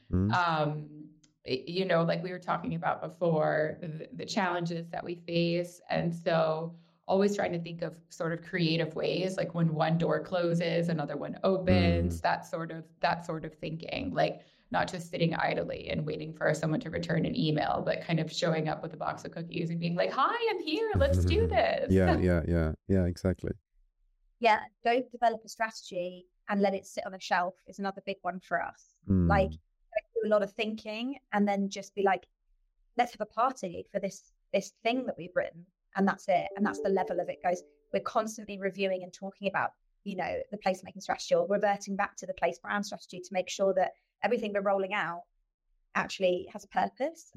Like we were talking about before, the challenges that we face. And so always trying to think of sort of creative ways, like when one door closes, another one opens, that sort of thinking, like not just sitting idly and waiting for someone to return an email, but kind of showing up with a box of cookies and being like, hi, I'm here, let's do this. Yeah, exactly. Yeah, don't develop a strategy and let it sit on a shelf is another big one for us. Like, do a lot of thinking and then just be like, let's have a party for this thing that we've written, and that's it, and that's the level of it goes. We're constantly reviewing and talking about, the placemaking strategy, or reverting back to the place brand strategy to make sure that everything we're rolling out actually has a purpose.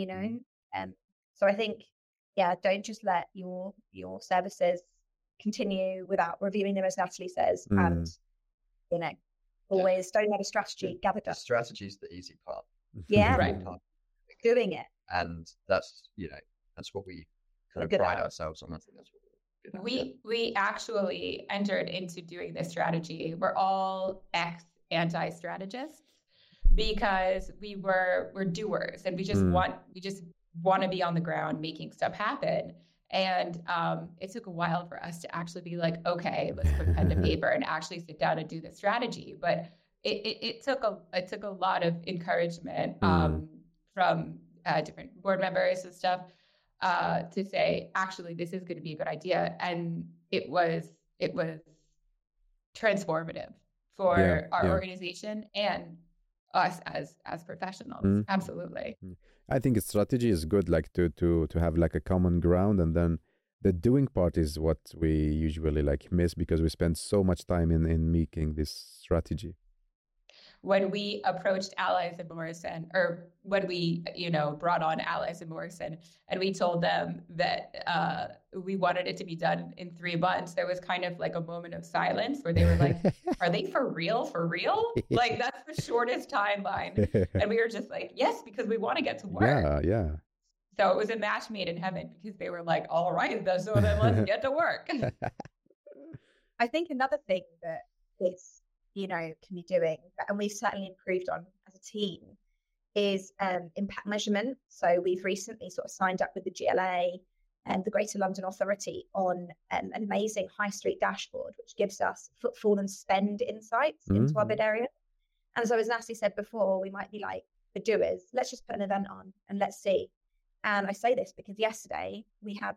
So I think, don't just let your services continue without reviewing them, as Natalie says, and always don't have a strategy, gather dust. Strategy is the easy part. Yeah, right. Doing it, and that's what we kind of pride ourselves on. I think that's what we actually entered into doing this strategy. We're all anti-strategists because we're doers, and we just want to be on the ground making stuff happen. And it took a while for us to actually be like, okay, let's put pen to paper and actually sit down and do the strategy. But it took a lot of encouragement from different board members and stuff to say, actually, this is going to be a good idea. And it was transformative for our organization and us as professionals. Absolutely. I think a strategy is good, like to have like a common ground, and then the doing part is what we usually like miss because we spend so much time in making this strategy. When we approached Allies and Morrison, or when we, brought on Allies and Morrison, and we told them that we wanted it to be done in 3 months, there was kind of like a moment of silence where they were like, are they for real? For real? Like, that's the shortest timeline. And we were just like, yes, because we want to get to work. Yeah. So it was a match made in heaven because they were like, all right, so then let's get to work. I think another thing that is, can be doing, and we've certainly improved on as a team, is impact measurement. So we've recently sort of signed up with the GLA and the Greater London Authority on an amazing high street dashboard, which gives us footfall and spend insights into our bid area. And so, as Natalie said before, we might be like the doers, let's just put an event on and let's see. And I say this because yesterday we had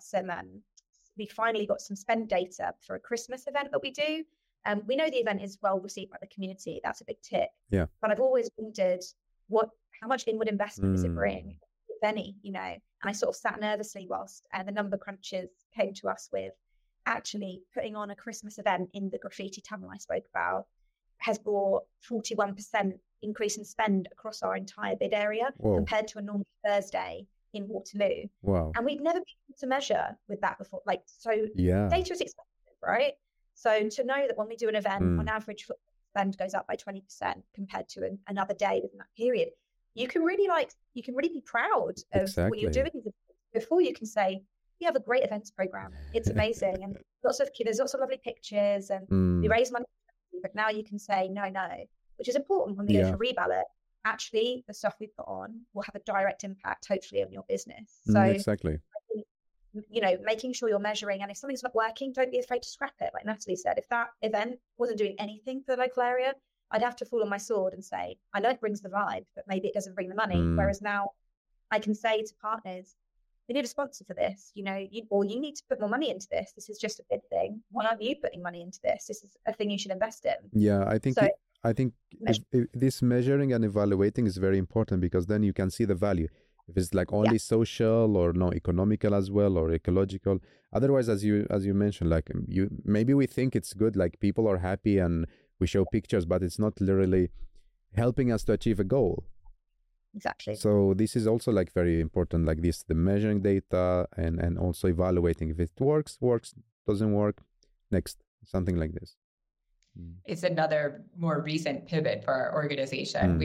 we finally got some spend data for a Christmas event that we do. We know the event is well received by the community. That's a big tick. Yeah. But I've always wondered how much inward investment does it bring, if any, And I sort of sat nervously whilst the number crunchers came to us with actually putting on a Christmas event in the graffiti tunnel I spoke about has brought 41% increase in spend across our entire bid area compared to a normal Thursday in Waterloo. Wow. And we've never been able to measure with that before. Data is expensive, right? So to know that when we do an event, on average, spend goes up by 20% compared to another day within that period, you can really be proud of what you're doing before you can say, you have a great events program. It's amazing. And there's lots of lovely pictures, and we raise money, but now you can say, no, which is important when we go for reballot. Actually, the stuff we put on will have a direct impact, hopefully, on your business. So exactly. Making sure you're measuring, and if something's not working, don't be afraid to scrap it. Like Natalie said, if that event wasn't doing anything for the local area, I'd have to fall on my sword and say, I know it brings the vibe, but maybe it doesn't bring the money. Whereas now I can say to partners, we need a sponsor for this, you need to put more money into this. This is just a bid thing. Why aren't you putting money into this? This is a thing you should invest in. Yeah, I think if this measuring and evaluating is very important, because then you can see the value. If it's like only social or no economical as well, or ecological. Otherwise, as you mentioned, like maybe we think it's good, like people are happy and we show pictures, but it's not literally helping us to achieve a goal. Exactly. So this is also like very important, like this, the measuring data and also evaluating. If it works, doesn't work, next, something like this. It's another more recent pivot for our organization.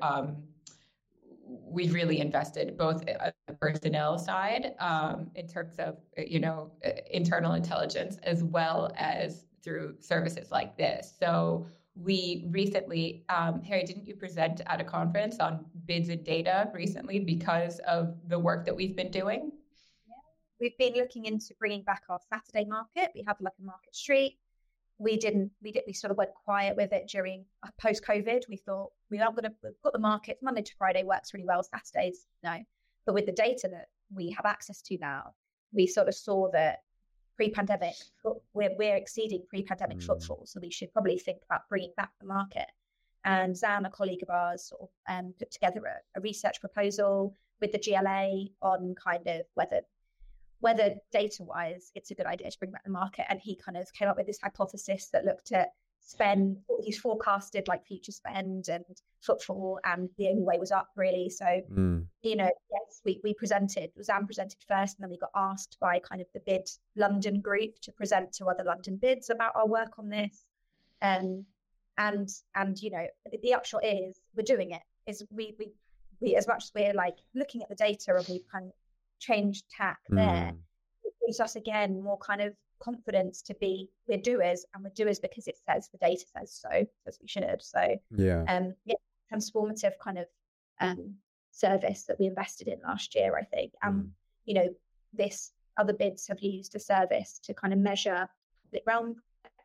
We really invested both on the personnel side in terms of, internal intelligence, as well as through services like this. So we recently, Harry, didn't you present at a conference on bids and data recently because of the work that we've been doing? Yeah. We've been looking into bringing back our Saturday market. We have like a market street. We sort of went quiet with it during post-COVID. We thought we've got the market. Monday to Friday works really well. Saturdays, no. But with the data that we have access to now, we sort of saw that pre-pandemic, we're exceeding pre-pandemic footfall. So we should probably think about bringing back the market. And Zan, a colleague of ours, sort of put together a research proposal with the GLA on kind of whether data-wise it's a good idea to bring back the market. And he kind of came up with this hypothesis that looked at spend. He's forecasted like future spend and footfall, and the only way was up, really. So, yes, we presented. Zan presented first, and then we got asked by kind of the Bid London group to present to other London bids about our work on this. And the upshot is we're doing it. Is we as much as we're like looking at the data and we've kind of changed tack there, it gives us again more kind of confidence to be we're doers because it says the data says so, as we should. So transformative kind of service that we invested in last year, I think. This other bids have used a service to kind of measure the realm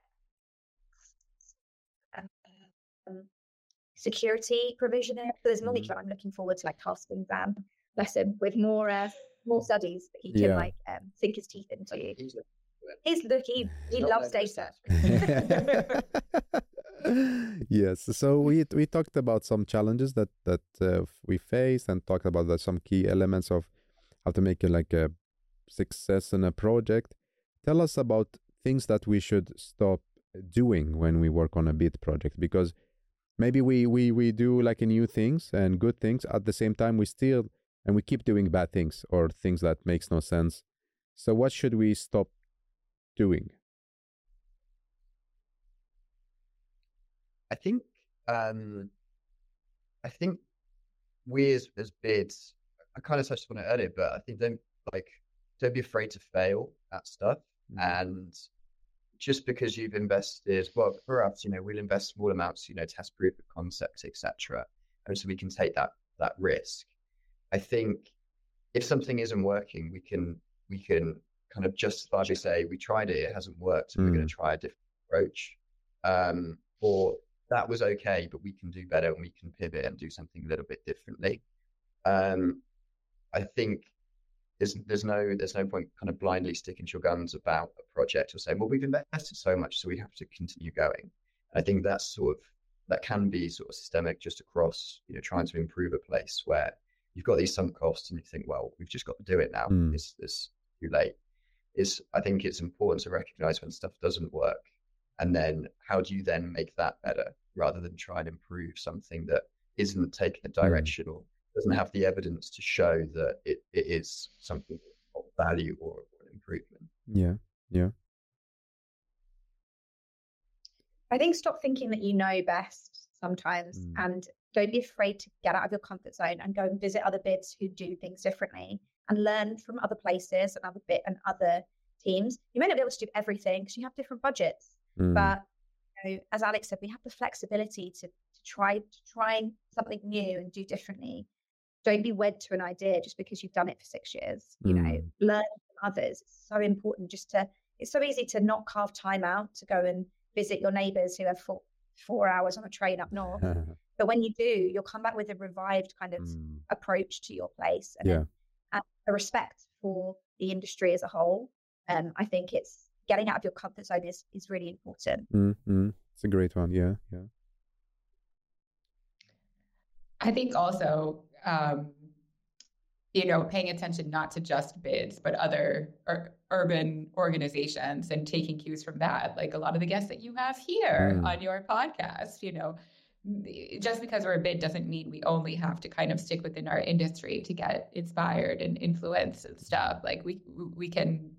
security provisioning. So there's Monica. I'm looking forward to like tasking Zan, bless him, with more studies that he can sink his teeth into. He loves data. Yes. So we talked about some challenges that we face, and talked about some key elements of how to make a success in a project. Tell us about things that we should stop doing when we work on a bid project, because maybe we do like new things and good things at the same time. We keep doing bad things or things that makes no sense. So what should we stop doing? I think we as bids, I kind of touched on it earlier, but I think don't be afraid to fail at stuff. And just because you've invested, well, for us, we'll invest small amounts, test proof of concept, etc. And so we can take that risk. I think if something isn't working, we can kind of justifiably say we tried it hasn't worked, and we're going to try a different approach, or that was okay, but we can do better, and we can pivot and do something a little bit differently. I think there's no point kind of blindly sticking to your guns about a project or saying, well, we've invested so much, so we have to continue going. I think that can be sort of systemic just across, trying to improve a place where you've got these sunk costs and you think, well, we've just got to do it now. It's too late. I think it's important to recognize when stuff doesn't work, and then how do you then make that better, rather than try and improve something that isn't taking a direction or doesn't have the evidence to show that it is something of value or an improvement. Yeah. I think stop thinking that you know best sometimes, and don't be afraid to get out of your comfort zone and go and visit other bids who do things differently and learn from other places and other teams. You may not be able to do everything because you have different budgets, but as Alex said, we have the flexibility to try something new and do differently. Don't be wed to an idea just because you've done it for 6 years. Learn from others. It's so important. It's so easy to not carve time out to go and visit your neighbours who have 4 hours on a train up north. But when you do, you'll come back with a revived kind of approach to your place, and a respect for the industry as a whole. I think it's getting out of your comfort zone is really important. It's a great one. Yeah. I think also, paying attention not to just bids, but other urban organizations, and taking cues from that. Like a lot of the guests that you have here on your podcast, just because we're a bid doesn't mean we only have to kind of stick within our industry to get inspired and influenced and stuff. Like we can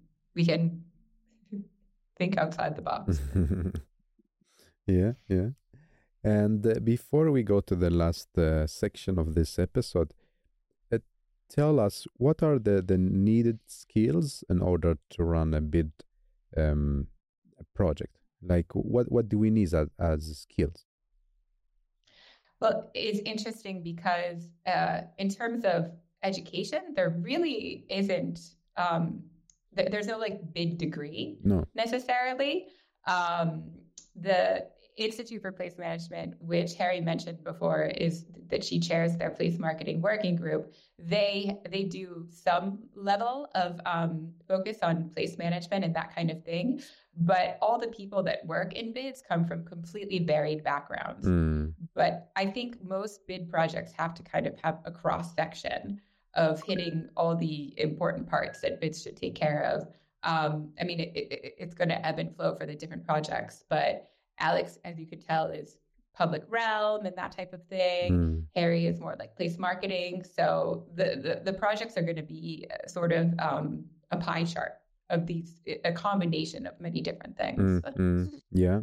think outside the box. Yeah. And before we go to the last section of this episode, tell us, what are the needed skills in order to run a bid project? Like what do we need as skills? Well, it's interesting because in terms of education, there really isn't, there's no like bid degree necessarily. The Institute for Place Management, which Harry mentioned before, is that she chairs their place marketing working group. They do some level of focus on place management and that kind of thing. But all the people that work in bids come from completely varied backgrounds. But I think most bid projects have to kind of have a cross section of hitting all the important parts that bids should take care of. I mean, it's going to ebb and flow for the different projects, but Alex, as you could tell, is public realm and that type of thing. Harry is more like place marketing. So the projects are going to be sort of a pie chart of these, a combination of many different things. Yeah.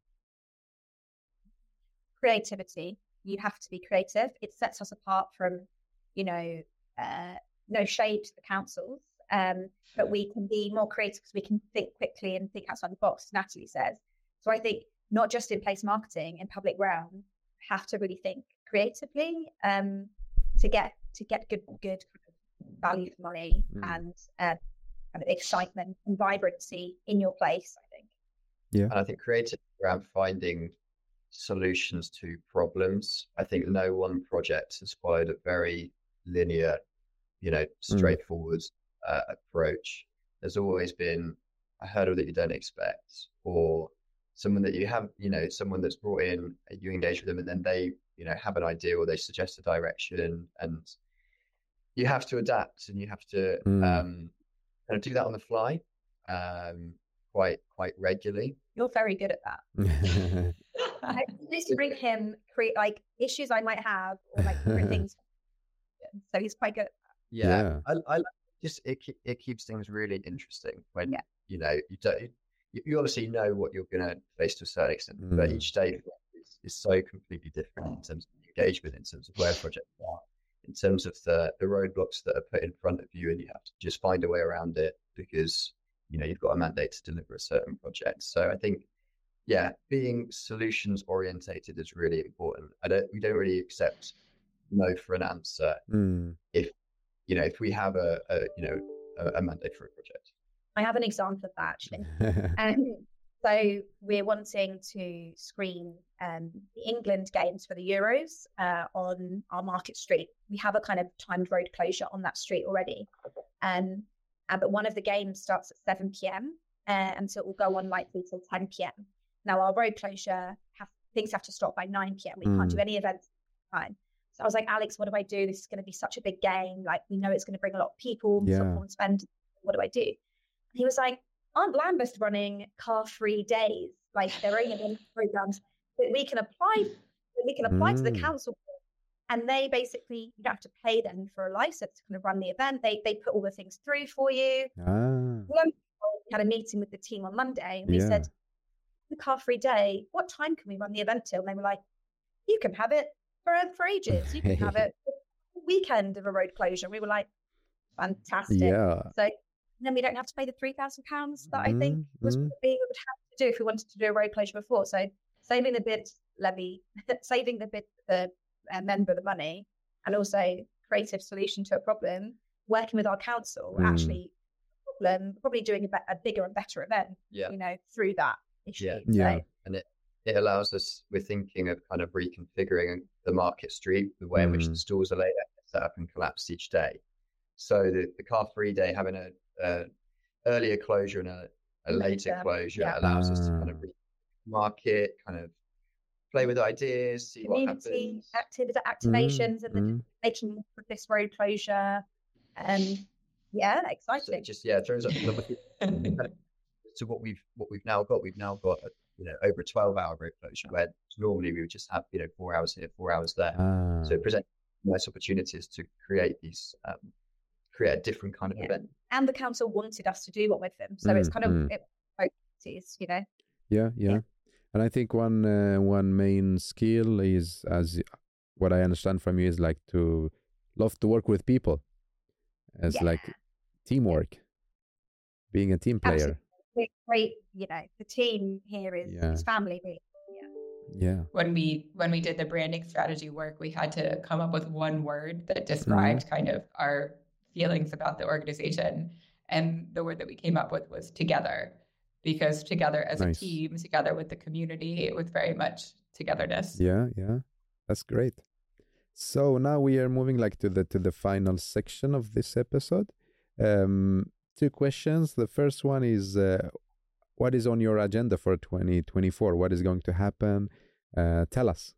Creativity. You have to be creative. It sets us apart from, no shade to the councils, but we can be more creative because we can think quickly and think outside the box, Natalie says. So I think not just in place marketing, in public realm, have to really think creatively to get good value for money and kind of excitement and vibrancy in your place, I think. Yeah. And I think creative around finding solutions to problems. I think no one project has followed a very linear, straightforward approach. There's always been a hurdle that you don't expect, or someone that you have, someone that's brought in, you engage with them, and then they, have an idea or they suggest a direction, and you have to adapt and you have to kind of do that on the fly, quite regularly. You're very good at that. I used to bring him create like issues I might have or like different things, so he's quite good at that. Yeah. I just it keeps things really interesting when you obviously know what you're going to face to a certain extent, but each day is so completely different in terms of engagement, in terms of where projects are, in terms of the roadblocks that are put in front of you, and you have to just find a way around it because you've got a mandate to deliver a certain project. So I think being solutions orientated is really important. We don't really accept no for an answer if we have a mandate for a project. I have an example of that actually. So we're wanting to screen the England games for the Euros on our Market Street. We have a kind of timed road closure on that street already. But one of the games starts at 7 p.m. And so it will go on likely till 10 p.m. Now our road closure, things have to stop by 9 p.m. We can't do any events at the time. So I was like, Alex, what do I do? This is going to be such a big game. Like, we know it's going to bring a lot of people. Someone spend. What do I do? And he was like, aren't Lambeth running car-free days? Like, they're only programs that we can apply. We can apply to the council, and they basically, you don't have to pay them for a license to kind of run the event. They put all the things through for you. We had a meeting with the team on Monday, and we said, the car-free day, what time can we run the event till? And they were like, you can have it for ages. You can have it a weekend of a road closure. We were like, fantastic. So then we don't have to pay the £3,000 that I think was what we would have to do if we wanted to do a road closure before. So saving the bid levy, saving the bid member the money, and also creative solution to a problem, working with our council, actually probably doing a bigger and better event, through that issue. And it allows us, we're thinking of kind of reconfiguring the Market Street, the way in which the stalls are laid out, set up and collapsed each day. So the car-free day, having a earlier closure and a later closure allows us to kind of market, kind of play with ideas, see what happens. Activations, and then making with this road closure. Exciting. So it throws up to what we've now got. We've now got over a 12-hour road closure, where normally we would just have 4 hours here, 4 hours there. So it presents nice opportunities to create these create a different kind of event. And the council wanted us to do one with them, so it's kind of And I think one main skill is, as what I understand from you, is like to love to work with people, as like teamwork, being a team player. we're great. The team here is family. Really. Yeah. When we did the branding strategy work, we had to come up with one word that described kind of our feelings about the organization. And the word that we came up with was together, because together as a team, together with the community, it was very much togetherness. Yeah. That's great. So now we are moving to the final section of this episode. 2 questions. The first one is, what is on your agenda for 2024? What is going to happen? Tell us.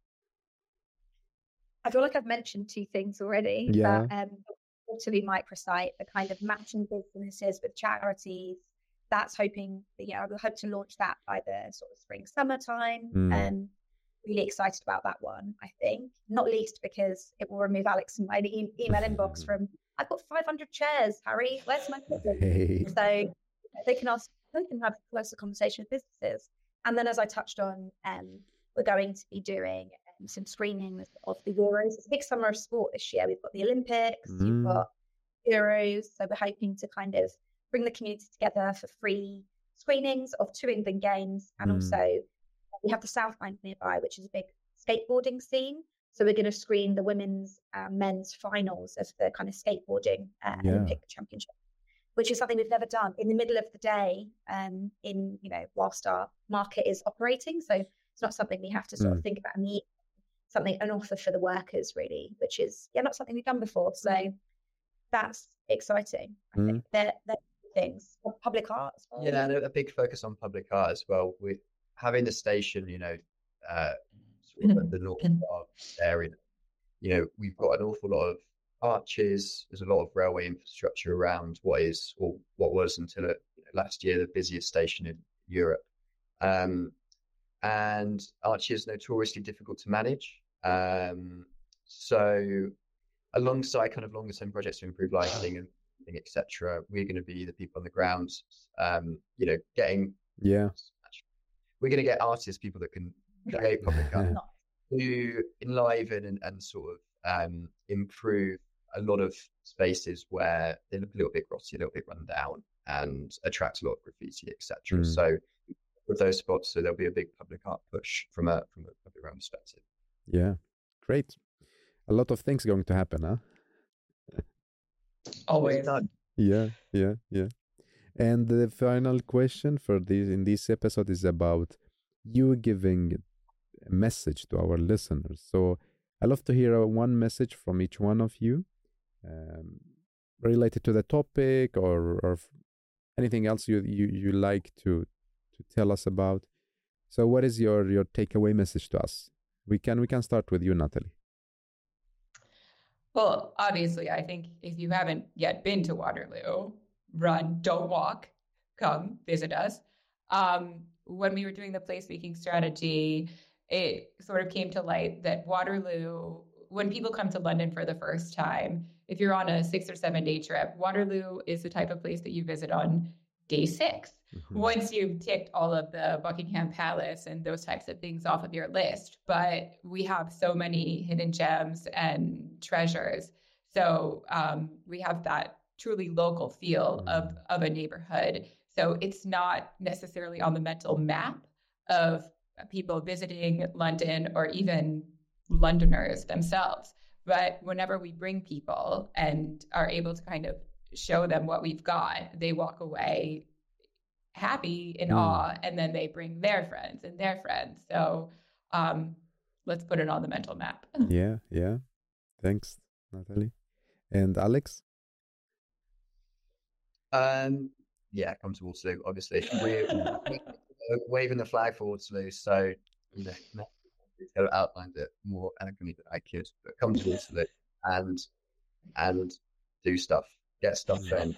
I feel like I've mentioned 2 things already. Yeah. But, Waterloo Microsite, the kind of matching businesses with charities. That's hoping, I will hope to launch that by the sort of spring, summertime. Really excited about that one, I think. Not least because it will remove Alex in my email inbox from, I've got 500 chairs, Harry, where's my problem? Hey. So they can have closer conversation with businesses. And then, as I touched on, we're going to be doing some screenings of the Euros. It's a big summer of sport this year. We've got the Olympics, you've got Euros. So we're hoping to kind of bring the community together for free screenings of 2 England games. And also we have the Southbank nearby, which is a big skateboarding scene. So we're going to screen the women's and men's finals of the kind of skateboarding Olympic championship, which is something we've never done in the middle of the day, whilst our market is operating. So it's not something we have to sort of think about and an offer for the workers, really, which is not something we've done before. So that's exciting. I think they're things. Public art as well. Yeah, and a big focus on public art as well. With having the station, sort of at the north area, we've got an awful lot of arches. There's a lot of railway infrastructure around what was until last year the busiest station in Europe. And arches notoriously difficult to manage. So alongside kind of longer term projects to improve lighting and etc., we're going to be the people on the ground, we're going to get artists, people that can create public art, to enliven and sort of improve a lot of spaces where they look a little bit grotty, a little bit run down, and attract a lot of graffiti, etc. So with those spots, so there'll be a big public art push from a public realm perspective. Yeah, great. A lot of things going to happen, huh? Always. Yeah. And the final question in this episode is about you giving a message to our listeners. So I love to hear one message from each one of you, related to the topic or anything else you like to tell us about. So what is your takeaway message to us? We can start with you, Natalie. Well, obviously, I think if you haven't yet been to Waterloo, run, don't walk, come visit us. When we were doing the placemaking strategy, it sort of came to light that Waterloo, when people come to London for the first time, if you're on a 6 or 7 day trip, Waterloo is the type of place that you visit on day 6. Once you've ticked all of the Buckingham Palace and those types of things off of your list. But we have so many hidden gems and treasures. So we have that truly local feel of a neighborhood. So it's not necessarily on the mental map of people visiting London or even Londoners themselves. But whenever we bring people and are able to kind of show them what we've got, they walk away happy, in awe, and then they bring their friends and their friends. So let's put it on the mental map. Yeah. Thanks, Natalie. And Alex? Come to Waterloo, obviously. We're waving the flag for Waterloo, so outlined it more eloquently than I could. But come to Waterloo and do stuff, get stuff done.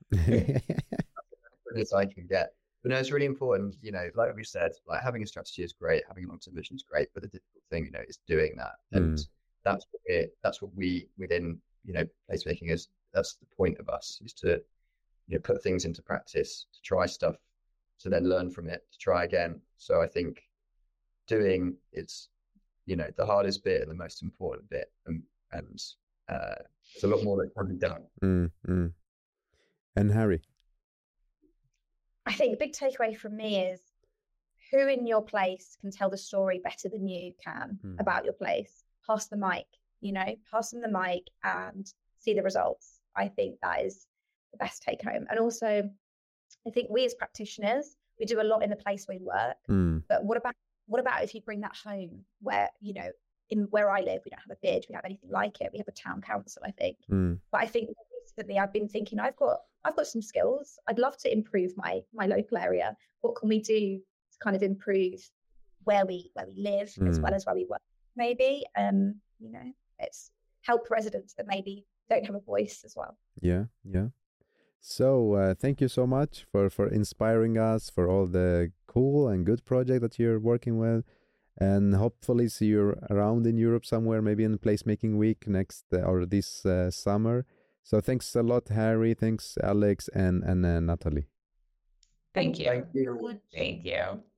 As I can get. But no, it's really important, like we said, like having a strategy is great, having a long-term vision is great, but the difficult thing, is doing that. And that's what we within, placemaking is. That's the point of us, is to, put things into practice, to try stuff, to then learn from it, to try again. So I think doing is, the hardest bit and the most important bit, and there's a lot more that can be done. And Harry? I think the big takeaway from me is who in your place can tell the story better than you can about your place. Pass the mic, pass them the mic and see the results. I think that is the best take home. And also, I think we as practitioners, we do a lot in the place we work. But what about if you bring that home where, in where I live, we don't have a bid, we don't have anything like it. We have a town council, I think. But I think recently I've been thinking I've got some skills. I'd love to improve my local area. What can we do to kind of improve where we live as well as where we work? Maybe, it's help residents that maybe don't have a voice as well. Yeah. So thank you so much for inspiring us, for all the cool and good project that you're working with, and hopefully see you around in Europe somewhere, maybe in Placemaking Week next or this summer. So thanks a lot, Harry. Thanks, Alex and Natalie. Thank you. Thank you. Thank you.